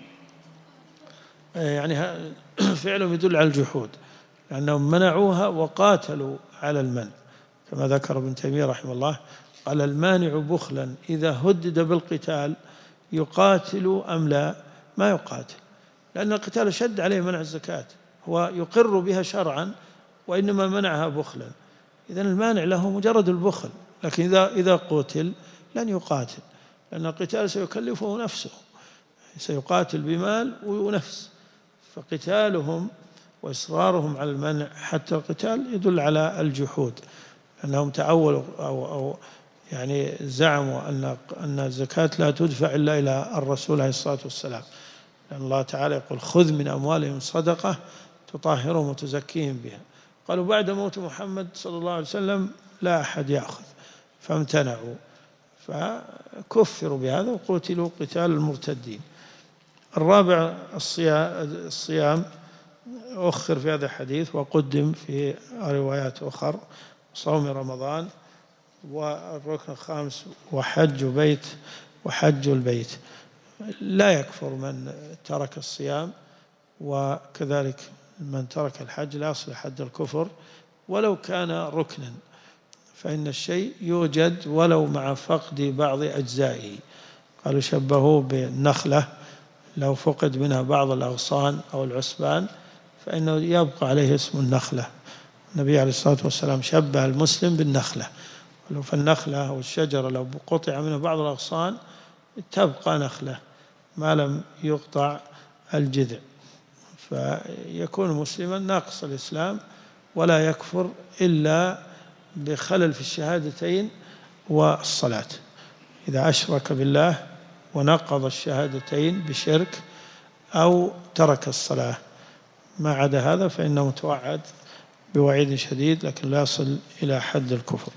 يعني فعلهم يدل على الجحود، لأنهم منعوها وقاتلوا على المنع، كما ذكر ابن تيمية رحمه الله قال المانع بخلا إذا هدد بالقتال يقاتل أم لا؟ ما يقاتل، لأن القتال شد عليه منع الزكاة، هو يقر بها شرعا وإنما منعها بخلا. إذن المانع له مجرد البخل، لكن إذا قتل لن يقاتل، لأن القتال سيكلفه نفسه، سيقاتل بمال ونفس. فقتالهم وإصرارهم على المنع حتى القتال يدل على الجحود، أنهم تأولوا أو يعني زعموا أن الزكاة لا تدفع إلا إلى الرسول عليه الصلاة والسلام، لأن الله تعالى يقول خذ من أموالهم صدقة تطهرهم وتزكيهم بها. قالوا بعد موت محمد صلى الله عليه وسلم لا أحد يأخذ، فامتنعوا فكفروا بهذا وقتلوا قتال المرتدين. الرابع الصيام أخر في هذا الحديث وقدم في روايات أخر، صوم رمضان. والركن الخامس وحج البيت. لا يكفر من ترك الصيام، وكذلك من ترك الحج لا يصل حد الكفر ولو كان ركنا. فإن الشيء يوجد ولو مع فقد بعض أجزائه. قالوا شبهوه بالنخلة، لو فقد منها بعض الأغصان أو العسبان فإنه يبقى عليه اسم النخلة. النبي عليه الصلاة والسلام شبه المسلم بالنخلة، فالنخلة أو الشجرة لو قطع منها بعض الأغصان تبقى نخلة ما لم يقطع الجذع، فيكون مسلما ناقص الإسلام ولا يكفر إلا بخلل في الشهادتين والصلاة. إذا أشرك بالله ونقض الشهادتين بشرك أو ترك الصلاة، ما عدا هذا فإنه متوعد بوعيد شديد لكن لا يصل إلى حد الكفر.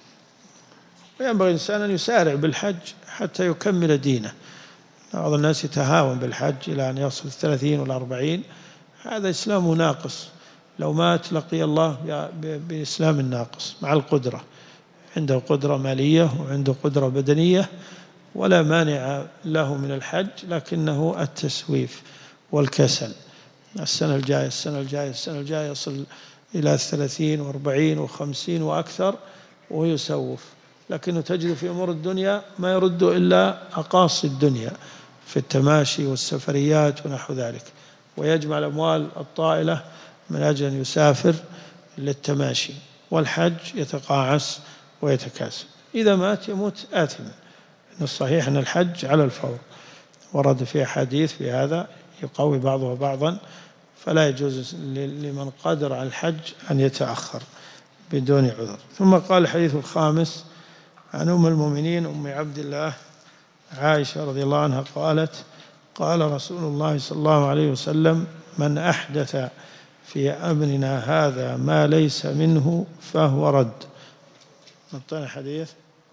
وينبغي الإنسان أن يسارع بالحج حتى يكمل دينه. بعض الناس يتهاون بالحج إلى أن يصل 30 ولا 40، هذا إسلام ناقص. لو مات لقي الله بإسلام ناقص مع القدرة، عنده قدرة مالية وعنده قدرة بدنية ولا مانع له من الحج، لكنه التسويف والكسل. السنة الجاية يصل إلى 30 و40 و50 وأكثر وهو يسوف، لكنه تجد في أمور الدنيا ما يرد إلا أقاصي الدنيا في التماشي والسفريات ونحو ذلك، ويجمع الأموال الطائلة من أجل أن يسافر للتماشي، والحج يتقاعس ويتكاسل. إذا مات يموت آثما. إن الصحيح أن الحج على الفور، ورد في أحاديث في هذا يقوي بعضها بعضا، فلا يجوز لمن قادر على الحج أن يتأخر بدون عذر. ثم قال الحديث الخامس عن أم المؤمنين أم عبد الله عائشة رضي الله عنها قالت: قال رسول الله صلى الله عليه وسلم: من أحدث في أمرنا هذا ما ليس منه فهو رد. نعطينا حديث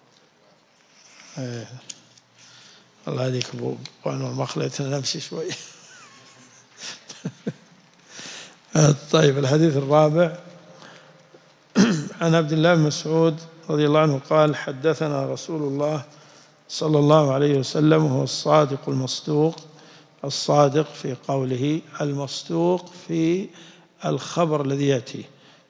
الله يهديك أبو أنور مخلتنا نمشي شوي. طيب، الحديث الرابع عن عبد الله بن مسعود رضي الله عنه قال: حدثنا رسول الله صلى الله عليه وسلم وهو الصادق المصدوق، الصادق في قوله، المصدوق في الخبر الذي يأتيه،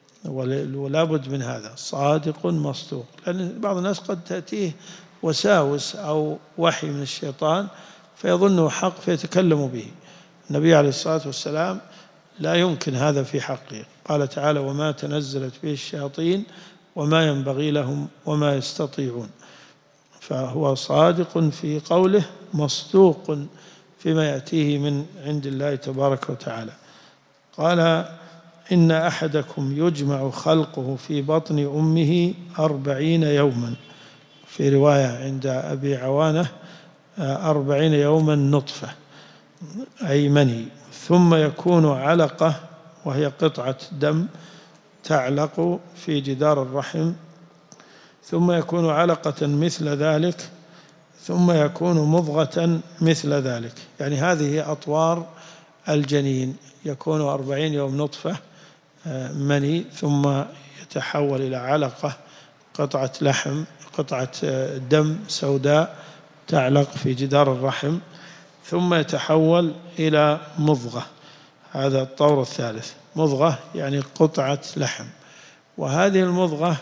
ولا بد من هذا، صادق مصدوق. لأن بعض الناس قد تأتيه وساوس أو وحي من الشيطان فيظنه حق فيتكلم به. النبي عليه الصلاة والسلام لا يمكن هذا في حقه. قال تعالى: وما تنزلت به الشياطين وما ينبغي لهم وما يستطيعون. فهو صادق في قوله، مصدوق فيما يأتيه من عند الله تبارك وتعالى. قال: إن أحدكم يجمع خلقه في بطن أمه 40 يوما، في رواية عند أبي عوانة 40 يوما نطفة أي مني، ثم يكون علقة وهي قطعة دم تعلق في جدار الرحم، ثم يكون علقة مثل ذلك، ثم يكون مضغة مثل ذلك. يعني هذه أطوار الجنين، يكون 40 يوم نطفة مني، ثم يتحول إلى علقة قطعة لحم، قطعة دم سوداء تعلق في جدار الرحم، ثم يتحول إلى مضغة. هذا الطور الثالث، مضغة يعني قطعة لحم. وهذه المضغة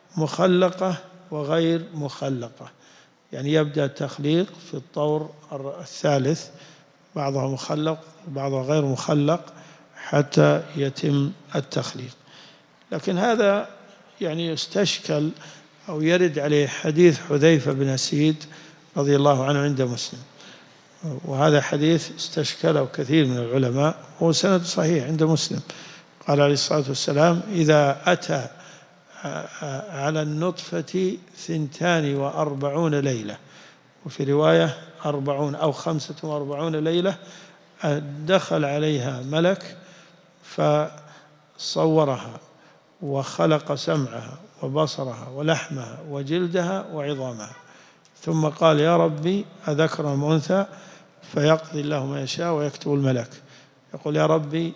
مخلقة وغير مخلقة، يعني يبدأ التخليق في الطور الثالث، بعضها مخلق وبعضها غير مخلق حتى يتم التخليق. لكن هذا يعني يستشكل أو يرد عليه حديث حذيفة بن أسيد رضي الله عنه عند مسلم، وهذا حديث استشكله كثير من العلماء، هو سند صحيح عند مسلم. قال عليه الصلاة والسلام: إذا أتى على النطفة 42 ليلة، وفي رواية 40 أو 45 ليلة، دخل عليها ملك فصورها وخلق سمعها وبصرها ولحمها وجلدها وعظامها، ثم قال: يا ربي أذكر أم أنثى؟ فيقضي الله ما يشاء ويكتب الملك، يقول: يا ربي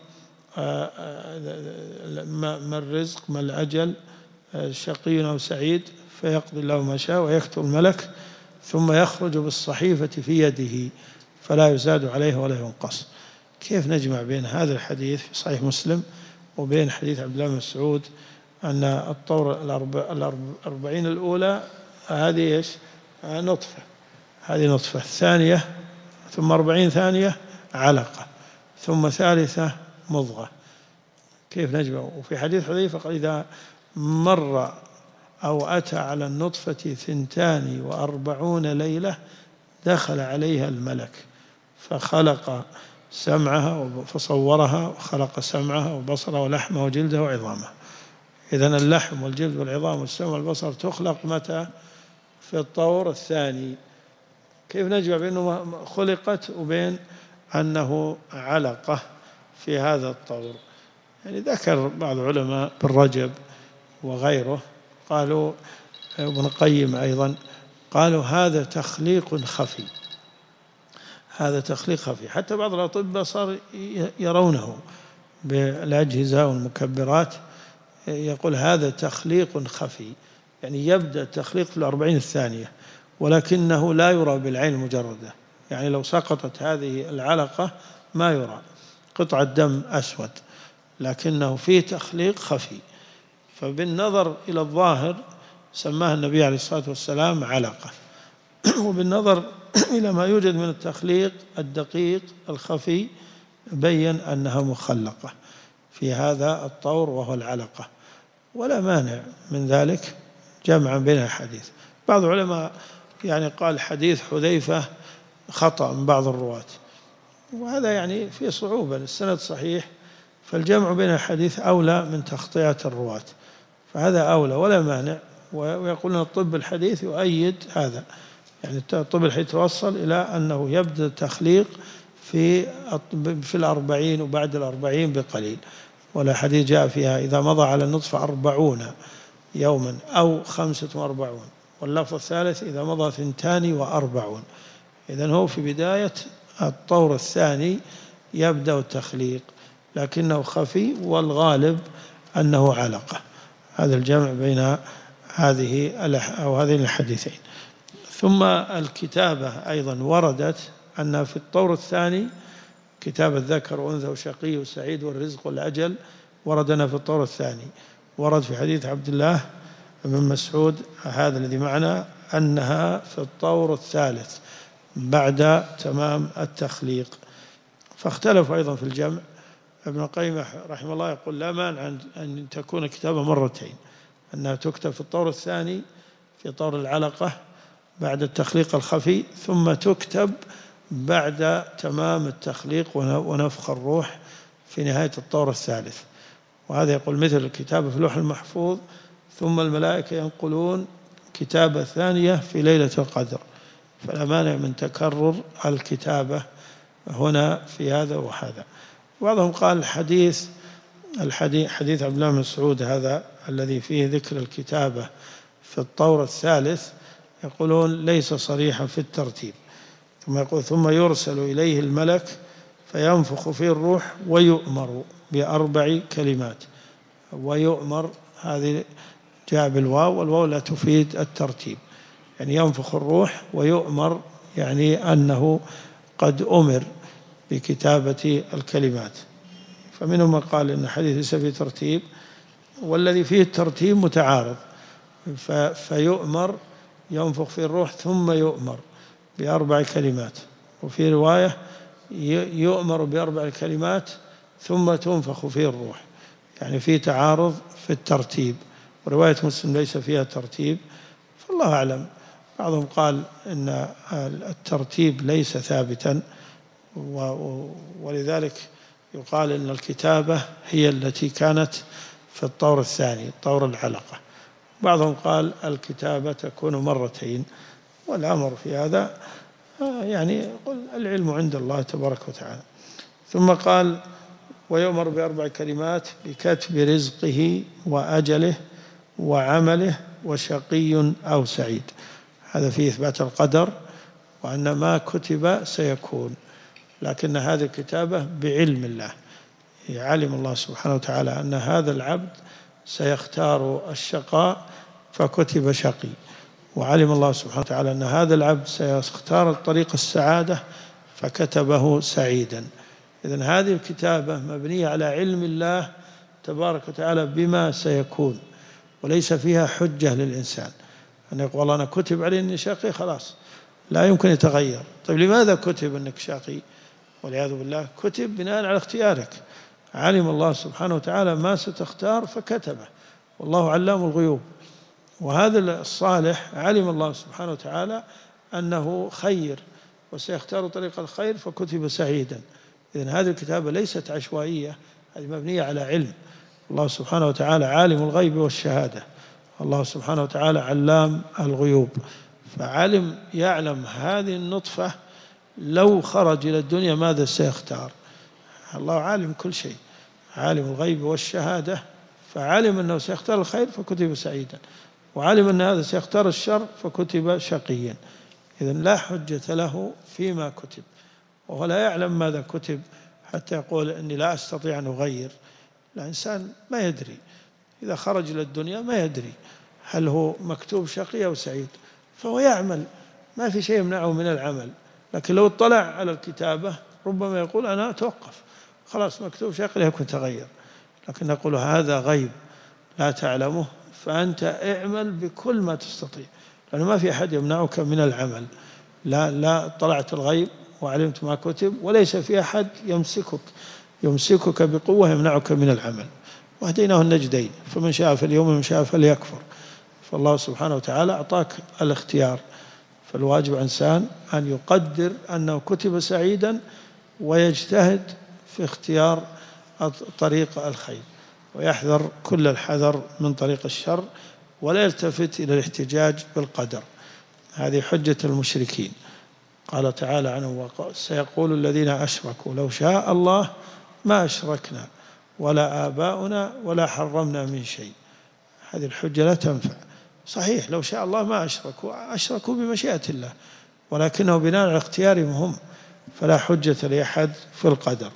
ما الرزق ما الأجل، شقي أو سعيد؟ فيقضي الله ما شاء ويكتب الملك، ثم يخرج بالصحيفة في يده فلا يزاد عليه ولا ينقص. كيف نجمع بين هذا الحديث في صحيح مسلم وبين حديث عبد الله بن مسعود أن الطور الأربعين الأولى هذه إيش؟ نطفة، هذه نطفة ثانية، ثم 40 ثانية علقة، ثم ثالثة مضغة. كيف نجمع؟ وفي حديث حذيفة قال إذا مر أو أتى على النطفة 42 ليلة دخل عليها الملك فخلق سمعها فصورها، وخلق سمعها وبصرها ولحمها وجلدها وعظامها. إذن اللحم والجلد والعظام والسمع والبصر تخلق متى؟ في الطور الثاني. كيف نجمع بأنه خلقت وبين أنه علقة في هذا الطور؟ يعني ذكر بعض علماء بالرجب وغيره قالوا، ابن القيم أيضا، قالوا هذا تخليق خفي، هذا تخليق خفي. حتى بعض الأطباء صار يرونه بالأجهزة والمكبرات، يقول هذا تخليق خفي، يعني يبدأ التخليق في 40 الثانية ولكنه لا يرى بالعين المجردة. يعني لو سقطت هذه العلقة ما يرى، قطعة دم أسود، لكنه فيه تخليق خفي. فبالنظر إلى الظاهر سماه النبي عليه الصلاة والسلام علقة، وبالنظر إلى ما يوجد من التخليق الدقيق الخفي بين أنها مخلقة في هذا الطور وهو العلقة. ولا مانع من ذلك جمعا بين الحديث. بعض العلماء يعني قال حديث حذيفة خطأ من بعض الرواة، وهذا يعني فيه صعوبة، السند صحيح، فالجمع بين الحديث أولى من تخطئة الرواة، فهذا أولى ولا مانع. ويقولون الطب الحديث يؤيد هذا، يعني الطب الحديث توصل إلى أنه يبدأ التخليق في 40 وبعد 40 بقليل. ولا حديث جاء فيها إذا مضى على النطفة 40 يوما أو 45، واللفظ الثالث إذا مضى 42. إذن هو في بداية الطور الثاني يبدأ التخليق، لكنه خفي، والغالب أنه علقة. هذا الجمع بين هذين الحديثين. ثم الكتابة أيضا وردت أن في الطور الثاني كتابة ذكر وأنثى وشقي وسعيد والرزق والأجل، وردنا في الطور الثاني. ورد في حديث عبد الله بن مسعود هذا الذي معنا أنها في الطور الثالث بعد تمام التخليق. فاختلفوا أيضا في الجمع. ابن القيم رحمه الله يقول لا مانع أن تكون الكتابة مرتين، أنها تكتب في الطور الثاني في طور العلقة بعد التخليق الخفي، ثم تكتب بعد تمام التخليق ونفخ الروح في نهاية الطور الثالث. وهذا يقول مثل الكتابة في اللوح المحفوظ، ثم الملائكة ينقلون كتابة ثانية في ليلة القدر، فلا مانع من تكرر الكتابة هنا في هذا وهذا. بعضهم قال حديث عبد الله بن مسعود هذا الذي فيه ذكر الكتابة في الطور الثالث، يقولون ليس صريحا في الترتيب. ثم يقول ثم يرسل إليه الملك فينفخ فيه الروح ويؤمر ب4 كلمات. ويؤمر هذه جاء بالواو، والواو لا تفيد الترتيب، يعني ينفخ الروح ويؤمر يعني أنه قد أمر بكتابة الكلمات. فمنهم من قال إن الحديث ليس فيه ترتيب، والذي فيه الترتيب متعارض، فيؤمر ينفخ فيه الروح ثم يؤمر ب4 كلمات، وفي رواية يؤمر ب4 كلمات ثم تنفخ فيه الروح، يعني في تعارض في الترتيب. ورواية مسلم ليس فيها ترتيب، فالله أعلم. بعضهم قال إن الترتيب ليس ثابتا، ولذلك يقال إن الكتابة هي التي كانت في الطور الثاني طور العلقة. بعضهم قال الكتابة تكون مرتين، والأمر في هذا يعني قل العلم عند الله تبارك وتعالى. ثم قال ويؤمر ب4 كلمات بكتب رزقه وأجله وعمله وشقي أو سعيد. هذا فيه إثبات القدر، وأن ما كتب سيكون، لكن هذه الكتابة بعلم الله. علم الله سبحانه وتعالى أن هذا العبد سيختار الشقاء فكتب شقي، وعلم الله سبحانه وتعالى أن هذا العبد سيختار طريق السعادة فكتبه سعيدا. إذن هذه الكتابة مبنية على علم الله تبارك وتعالى بما سيكون، وليس فيها حجة للإنسان أن يقول والله أنا كتب علي أني شقي خلاص لا يمكن يتغير. طيب لماذا كتب أنك شقي؟ والعياذ بالله كتب بناء على اختيارك، علم الله سبحانه وتعالى ما ستختار فكتبه، والله علام الغيوب. وهذا الصالح علم الله سبحانه وتعالى أنه خير وسيختار طريق الخير فكتب سعيدا. إذن هذه الكتابة ليست عشوائية، هذه مبنية على علم. الله سبحانه وتعالى عالم الغيب والشهادة، الله سبحانه وتعالى علام الغيوب، فعلم يعلم هذه النطفة لو خرج إلى الدنيا ماذا سيختار. الله عالم كل شيء، عالم الغيب والشهادة، فعلم أنه سيختار الخير فكتب سعيدا، وعلم أن هذا سيختار الشر فكتب شقيا. إذن لا حجة له فيما كتب، وهو لا يعلم ماذا كتب حتى يقول إني لا أستطيع أن أغير. الإنسان ما يدري إذا خرج إلى الدنيا، ما يدري هل هو مكتوب شقي أو سعيد، فهو يعمل، ما في شيء يمنعه من العمل. لكن لو اطلع على الكتابة ربما يقول أنا أتوقف، خلاص مكتوب شقي لا يكون تغير. لكن نقول هذا غيب لا تعلمه، فأنت اعمل بكل ما تستطيع، لأنه ما في أحد يمنعك من العمل. لا طلعت الغيب وعلمت ما كتب، وليس في أحد يمسكك بقوة يمنعك من العمل. وهديناه النجدين، فمن شاء فليؤمن ومن شاء فليكفر. فالله سبحانه وتعالى أعطاك الاختيار، فالواجب على الإنسان أن يقدر أنه كتب سعيدا ويجتهد في اختيار طريق الخير، ويحذر كل الحذر من طريق الشر، ولا يلتفت إلى الاحتجاج بالقدر. هذه حجة المشركين. قال تعالى عنه سيقول الذين أشركوا لو شاء الله ما أشركنا ولا آباؤنا ولا حرمنا من شيء. هذه الحجة لا تنفع. صحيح لو شاء الله ما أشركوا بمشيئة الله، ولكنه بناء على اختيارهم هم، فلا حجة لأحد في القدر.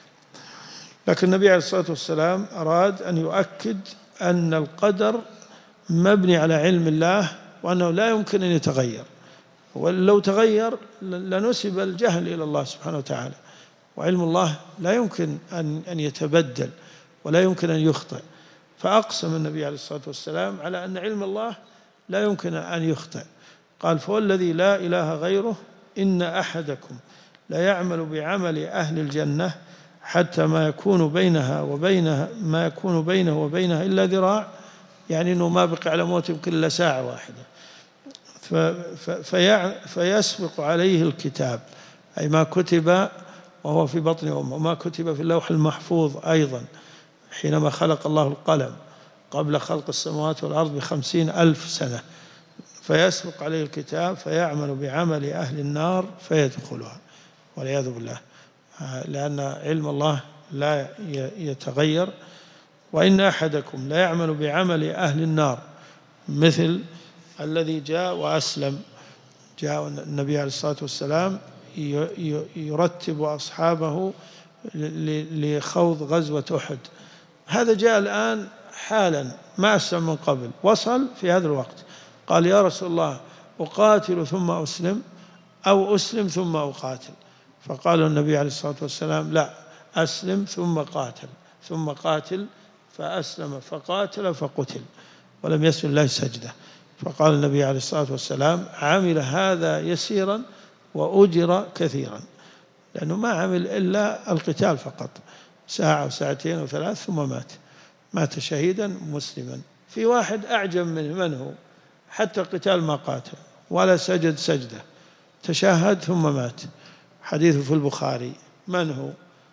لكن النبي عليه الصلاة والسلام أراد أن يؤكد أن القدر مبني على علم الله، وأنه لا يمكن أن يتغير، ولو تغير لنسب الجهل إلى الله سبحانه وتعالى. وعلم الله لا يمكن أن يتبدل ولا يمكن أن يخطئ. فأقسم النبي عليه الصلاة والسلام على أن علم الله لا يمكن أن يخطئ. قال فوالذي لا إله غيره إن أحدكم لا يعمل بعمل أهل الجنة حتى ما يكون بينه وبينها إلا ذراع، يعني أنه ما بقي على موت يمكن إلا ساعة واحدة، فيسبق عليه الكتاب، أي ما كتب وهو في بطن أمه، وما كتب في اللوح المحفوظ أيضا حينما خلق الله القلم قبل خلق السماوات والأرض ب50,000 سنة. فيسبق عليه الكتاب فيعمل بعمل أهل النار فيدخلها والعياذ بالله، لأن علم الله لا يتغير. وإن أحدكم لا يعمل بعمل أهل النار، مثل الذي جاء وأسلم، جاء النبي عليه الصلاة والسلام يرتب أصحابه لخوض غزوة أحد. هذا جاء الآن حالا ما أسلم من قبل، وصل في هذا الوقت، قال يا رسول الله أقاتل ثم أسلم أو أسلم ثم أقاتل؟ فقال النبي عليه الصلاة والسلام لا، أسلم ثم قاتل، فأسلم فقاتل فقتل ولم يسجد الله سجدة. فقال النبي عليه الصلاة والسلام عمل هذا يسيرا وأجر كثيرا، لأنه ما عمل إلا القتال فقط، ساعة وساعتين وثلاث ثم مات شهيدا مسلما. في واحد أعجم من هو حتى القتال ما قاتل ولا سجد سجدة، تشاهد ثم مات، حديثه في البخاري. من هو؟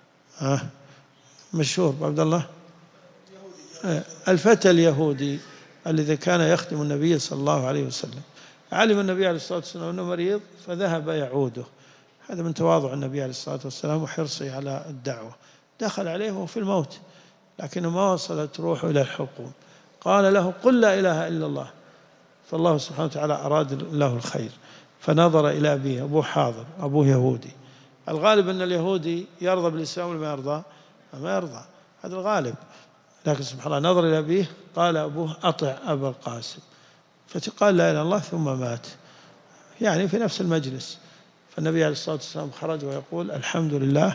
مشهور عبد الله، الفتى اليهودي الذي كان يخدم النبي صلى الله عليه وسلم. علم النبي عليه الصلاة والسلام أنه مريض فذهب يعوده، هذا من تواضع النبي عليه الصلاة والسلام وحرصه على الدعوة. دخل عليه وهو في الموت لكنه ما وصلت روحه إلى الحلقوم، قال له قل لا إله إلا الله، فالله سبحانه وتعالى أراد له الخير، فنظر إلى أبيه، أبوه حاضر، أبوه يهودي. الغالب أن اليهودي يرضى بالإسلام ولا ما يرضى؟ ما يرضى، هذا الغالب. لكن سبحان الله نظر إلى أبيه قال أبوه أطع أبا القاسم، فقال لا إله إلا الله ثم مات، يعني في نفس المجلس. فالنبي عليه الصلاة والسلام خرج ويقول الحمد لله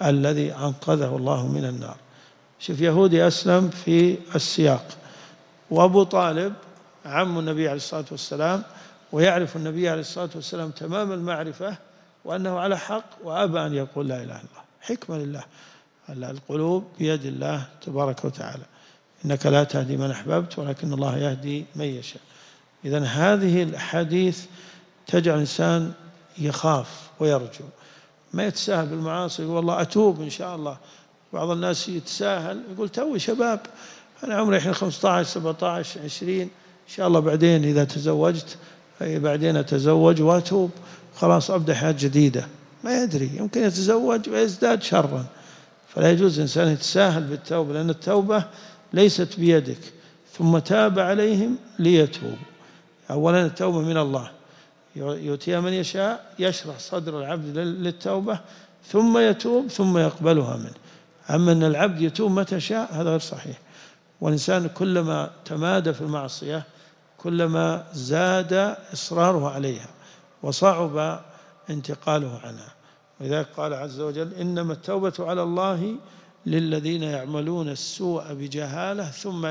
الذي أنقذه الله من النار. شوف يهودي أسلم في السياق، وأبو طالب عم النبي عليه الصلاة والسلام، ويعرف النبي عليه الصلاة والسلام تمام المعرفة وأنه على حق، وأبى أن يقول لا إله إلا الله. حكمة لله، القلوب بيد الله تبارك وتعالى، إنك لا تهدي من أحببت ولكن الله يهدي من يشاء. إذن هذه الأحاديث تجعل الإنسان يخاف ويرجو، ما يتساهل بالمعاصي. والله أتوب إن شاء الله. بعض الناس يتساهل يقول توي شباب، أنا عمري الحين 15 17 20، إن شاء الله بعدين إذا تزوجت بعدين أتزوج وأتوب، خلاص أبدأ حياة جديدة. ما يدري، يمكن يتزوج ويزداد شرا. فلا يجوز الإنسان يتساهل بالتوبة، لأن التوبة ليست بيدك. ثم تاب عليهم ليتوبوا. أولا التوبة من الله يؤتيها من يشاء، يشرح صدر العبد للتوبة ثم يتوب ثم يقبلها منه. أما أن العبد يتوب متى شاء هذا غير صحيح. والإنسان كلما تمادى في المعصية كلما زاد إصراره عليها وصعب انتقاله عنها. ولذلك قال عز وجل إنما التوبة على الله للذين يعملون السوء بجهالة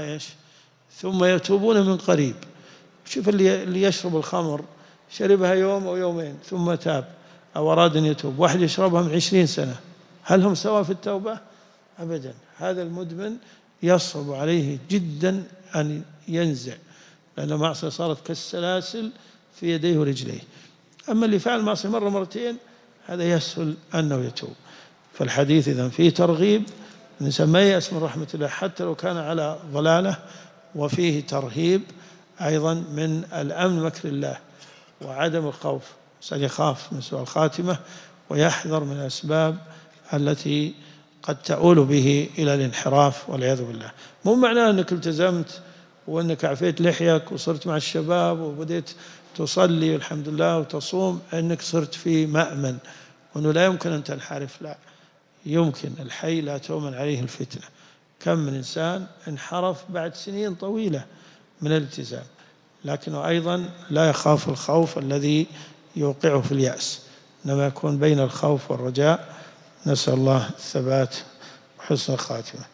ثم يتوبون من قريب. شوف اللي يشرب الخمر شربها يوم أو يومين ثم تاب أو أراد أن يتوب، واحد يشربها من 20 سنة، هل هم سواء في التوبة؟ أبدا. هذا المدمن يصعب عليه جدا أن ينزع، لأن المعصية صارت كالسلاسل في يديه ورجليه. أما اللي فعل المعصية مرة مرتين هذا يسهل أنه يتوب. فالحديث إذن فيه ترغيب، الإنسان ما يأس من رحمة الله حتى لو كان على ضلالة، وفيه ترهيب أيضا من الأمن مكر الله وعدم الخوف. الإنسان يخاف من سوء الخاتمة ويحذر من الأسباب التي قد تؤول به إلى الانحراف والعياذ بالله. مو معناه أنك التزمت وأنك عفيت لحيك وصرت مع الشباب وبديت تصلي والحمد لله وتصوم أنك صرت في مأمن وأنه لا يمكن أن تنحرف. لا يمكن، الحي لا تؤمن عليه الفتنة. كم من إنسان انحرف بعد سنين طويلة من الالتزام، لكنه أيضا لا يخاف الخوف الذي يوقعه في اليأس، إنما يكون بين الخوف والرجاء. نسأل الله الثبات وحسن الخاتمة.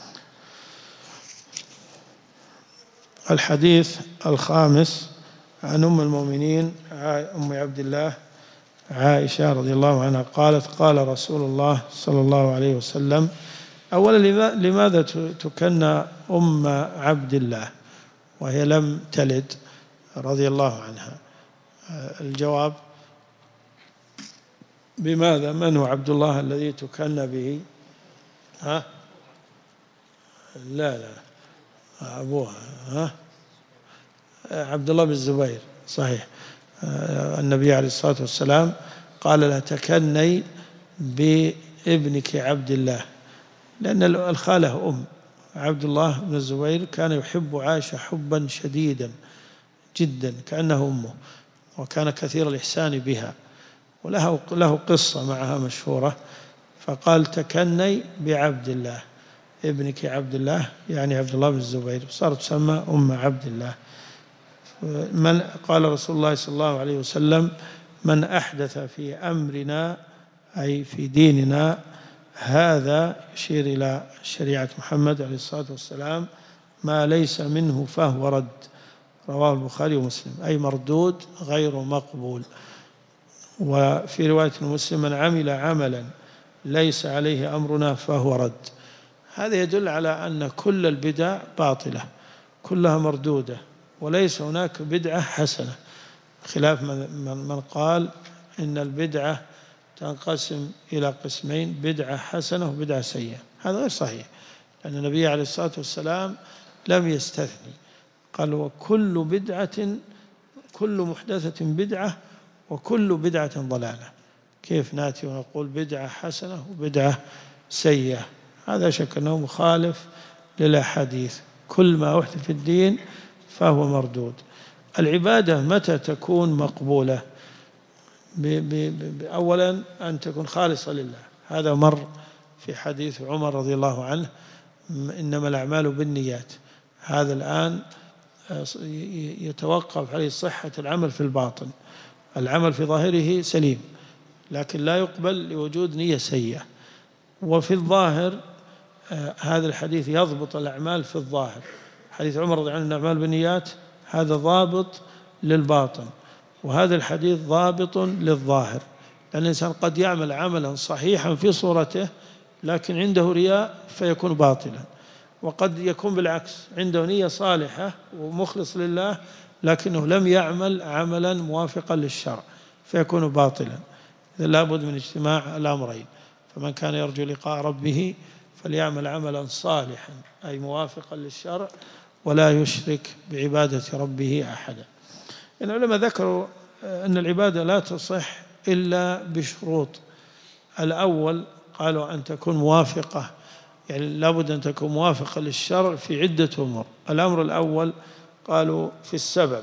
الحديث الخامس عن أم المؤمنين أم عبد الله عائشة رضي الله عنها قالت قال رسول الله صلى الله عليه وسلم. أولا لماذا تكنى أم عبد الله وهي لم تلد رضي الله عنها؟ الجواب بماذا؟ من هو عبد الله الذي تكنى به؟ لا أبوها عبد الله بن الزبير، صحيح. النبي عليه الصلاة والسلام قال لا تكني بابنك عبد الله، لأن الخالة أم. عبد الله بن الزبير كان يحب عائشة حبا شديدا جدا كأنه أمه، وكان كثير الإحسان بها، وله قصة معها مشهورة. فقال تكني بعبد الله، ابنك عبد الله يعني عبد الله بن الزبير، صارت تسمى أم عبد الله. قال رسول الله صلى الله عليه وسلم من أحدث في أمرنا أي في ديننا هذا، يشير إلى شريعة محمد عليه الصلاة والسلام، ما ليس منه فهو رد. رواه البخاري ومسلم، أي مردود غير مقبول. وفي رواية مسلم من عمل عملا ليس عليه أمرنا فهو رد. هذا يدل على أن كل البدع باطلة، كلها مردودة، وليس هناك بدعة حسنة، خلاف من قال إن البدعة تنقسم إلى قسمين، بدعة حسنة وبدعة سيئة. هذا غير صحيح، لأن النبي عليه الصلاة والسلام لم يستثني، قال وكل محدثة بدعة وكل بدعة ضلالة. كيف نأتي ونقول بدعة حسنة وبدعة سيئة؟ هذا شك أنه مخالف للأحاديث. كل ما أحدث في الدين فهو مردود. العبادة متى تكون مقبولة؟ أولا أن تكون خالصة لله، هذا مر في حديث عمر رضي الله عنه إنما الأعمال بالنيات. هذا الآن يتوقف عليه صحة العمل في الباطن، العمل في ظاهره سليم لكن لا يقبل لوجود نية سيئة. وفي الظاهر هذا الحديث يضبط الأعمال في الظاهر، حديث عمر رضي الله عنه الأعمال بالنيات هذا ضابط للباطن، وهذا الحديث ضابط للظاهر، لأن الإنسان قد يعمل عملا صحيحا في صورته لكن عنده رياء فيكون باطلا، وقد يكون بالعكس عنده نية صالحة ومخلص لله لكنه لم يعمل عملا موافقا للشرع فيكون باطلا. إذا لابد من اجتماع الأمرين، فمن كان يرجو لقاء ربه فليعمل عملا صالحا أي موافقا للشرع ولا يشرك بعبادة ربه أحدا. العلماء ذكروا أن العبادة لا تصح إلا بشروط. الأول قالوا أن تكون موافقة، يعني لابد أن تكون موافقة للشرع في عدة أمور. الأمر الأول قالوا في السبب،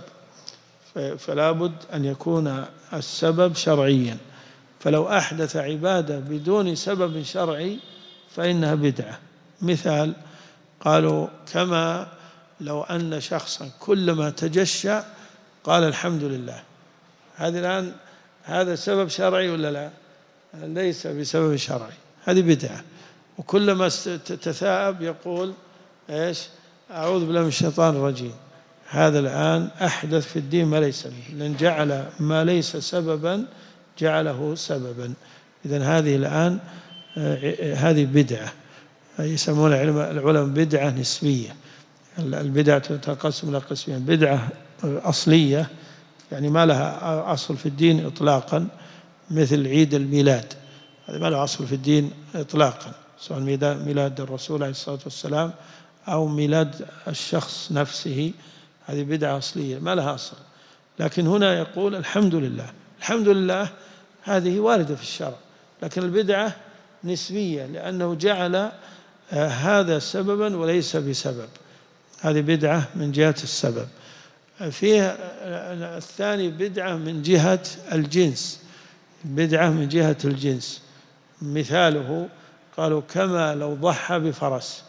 فلا بد أن يكون السبب شرعيا، فلو أحدث عبادة بدون سبب شرعي فإنها بدعة. مثال قالوا كما لو أن شخصا كلما تجشى قال الحمد لله، هذا الآن هذا سبب شرعي ولا لا؟ ليس بسبب شرعي، هذه بدعة. وكلما تثاءب يقول إيش؟ أعوذ بالله من الشيطان الرجيم، هذا الآن أحدث في الدين ما ليس به، لأن جعل ما ليس سببا جعله سببا. إذن هذه الآن هذه بدعة، يسمون العلماء بدعة نسبية. البدعة تنقسم إلى قسمين: بدعة أصلية يعني ما لها أصل في الدين إطلاقا، مثل عيد الميلاد، هذا ما له أصل في الدين إطلاقا، سواء ميلاد الرسول عليه الصلاة والسلام أو ميلاد الشخص نفسه، هذه بدعة أصلية ما لها أصل. لكن هنا يقول الحمد لله، الحمد لله هذه واردة في الشرع، لكن البدعة نسبية لأنه جعل هذا سببا وليس بسبب، هذه بدعة من جهة السبب. فيها الثاني بدعة من جهة الجنس، بدعة من جهة الجنس. مثاله قالوا كما لو ضحى بفرس،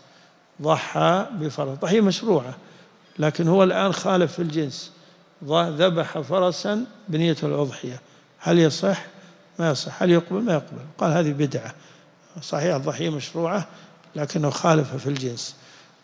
ضحى بفرس، ضحية مشروعة، لكن هو الآن خالف في الجنس، ذبح فرسا بنية الأضحية، هل يصح؟ ما يصح. هل يقبل؟ ما يقبل. قال هذه بدعة، صحيح الضحية مشروعة لكنه خالف في الجنس.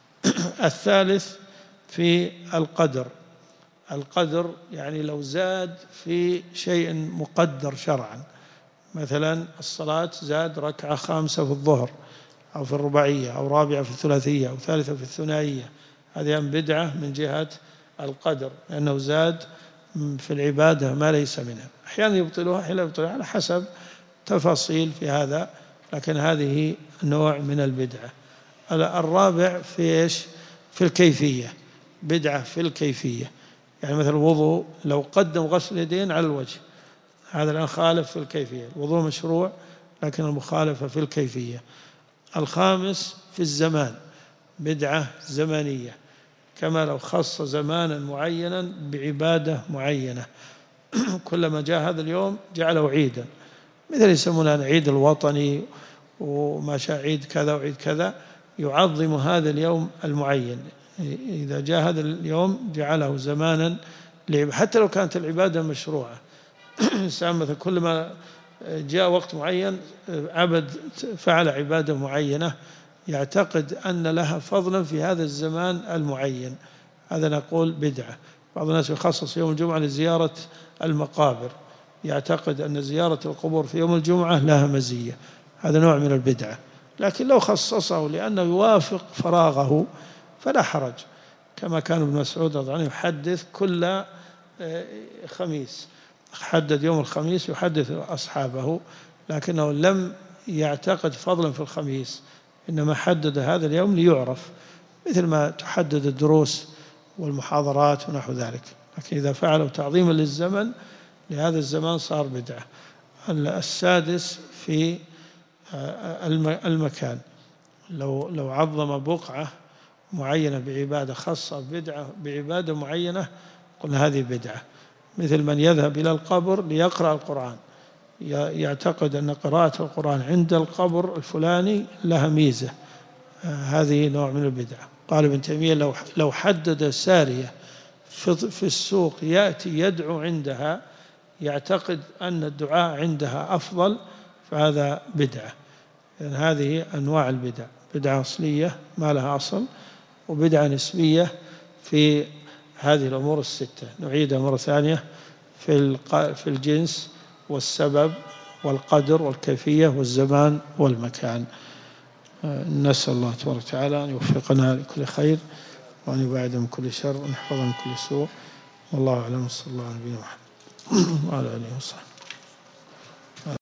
الثالث في القدر، القدر يعني لو زاد في شيء مقدر شرعا، مثلا الصلاة زاد ركعة خامسة في الظهر أو في الرباعية أو رابعة في الثلاثية أو ثالثة في الثنائية، هذه بدعة من جهة القدر لأنه زاد في العبادة ما ليس منها. أحيانا يبطلها أحيانا يبطلها على حسب تفاصيل في هذا، لكن هذه نوع من البدعة. الرابع في إيش؟ في الكيفية، بدعة في الكيفية، يعني مثل الوضوء لو قدم غسل اليدين على الوجه، هذا الآن خالف في الكيفية، الوضوء مشروع لكن المخالفة في الكيفية. الخامس في الزمان، بدعة زمنية، كما لو خص زمانا معينا بعبادة معينة، كلما جاء هذا اليوم جعله عيدا، مثل يسمونه عيد الوطني وما شاء عيد كذا وعيد كذا، يعظم هذا اليوم المعين. إذا جاء هذا اليوم جعله زمانا حتى لو كانت العبادة مشروعة. مثلا كلما جاء وقت معين عبد فعل عبادة معينة يعتقد أن لها فضلا في هذا الزمان المعين، هذا نقول بدعة. بعض الناس يخصص يوم الجمعة لزيارة المقابر، يعتقد أن زيارة القبور في يوم الجمعة لها مزية، هذا نوع من البدعة. لكن لو خصصه لأنه يوافق فراغه فلا حرج، كما كان ابن مسعود رضي الله عنه يحدث كل خميس، حدد يوم الخميس يحدث أصحابه، لكنه لم يعتقد فضلا في الخميس، إنما حدد هذا اليوم ليعرف، مثل ما تحدد الدروس والمحاضرات ونحو ذلك. لكن إذا فعلوا تعظيما للزمن لهذا الزمان صار بدعة. السادس في المكان، لو عظم بقعة معينة بعبادة خاصة بعبادة معينة قلنا هذه بدعة، مثل من يذهب إلى القبر ليقرأ القرآن، يعتقد أن قراءة القرآن عند القبر الفلاني لها ميزة، هذه نوع من البدعة. قال ابن تيمية لو حدد سارية في السوق يأتي يدعو عندها يعتقد أن الدعاء عندها أفضل فهذا بدعة. لأن هذه أنواع البدع، بدعة أصلية ما لها أصل، وبدعة نسبية في هذه الأمور الستة. نعيدها مرة ثانية: في الجنس والسبب والقدر والكيفية والزمان والمكان. نسأل الله تبارك وتعالى أن يوفقنا لكل خير، وأن يبعد من كل شر، وأن يحفظنا من كل سوء. والله أعلم. صلى الله على نبينا محمد وعلى آله وصحبه.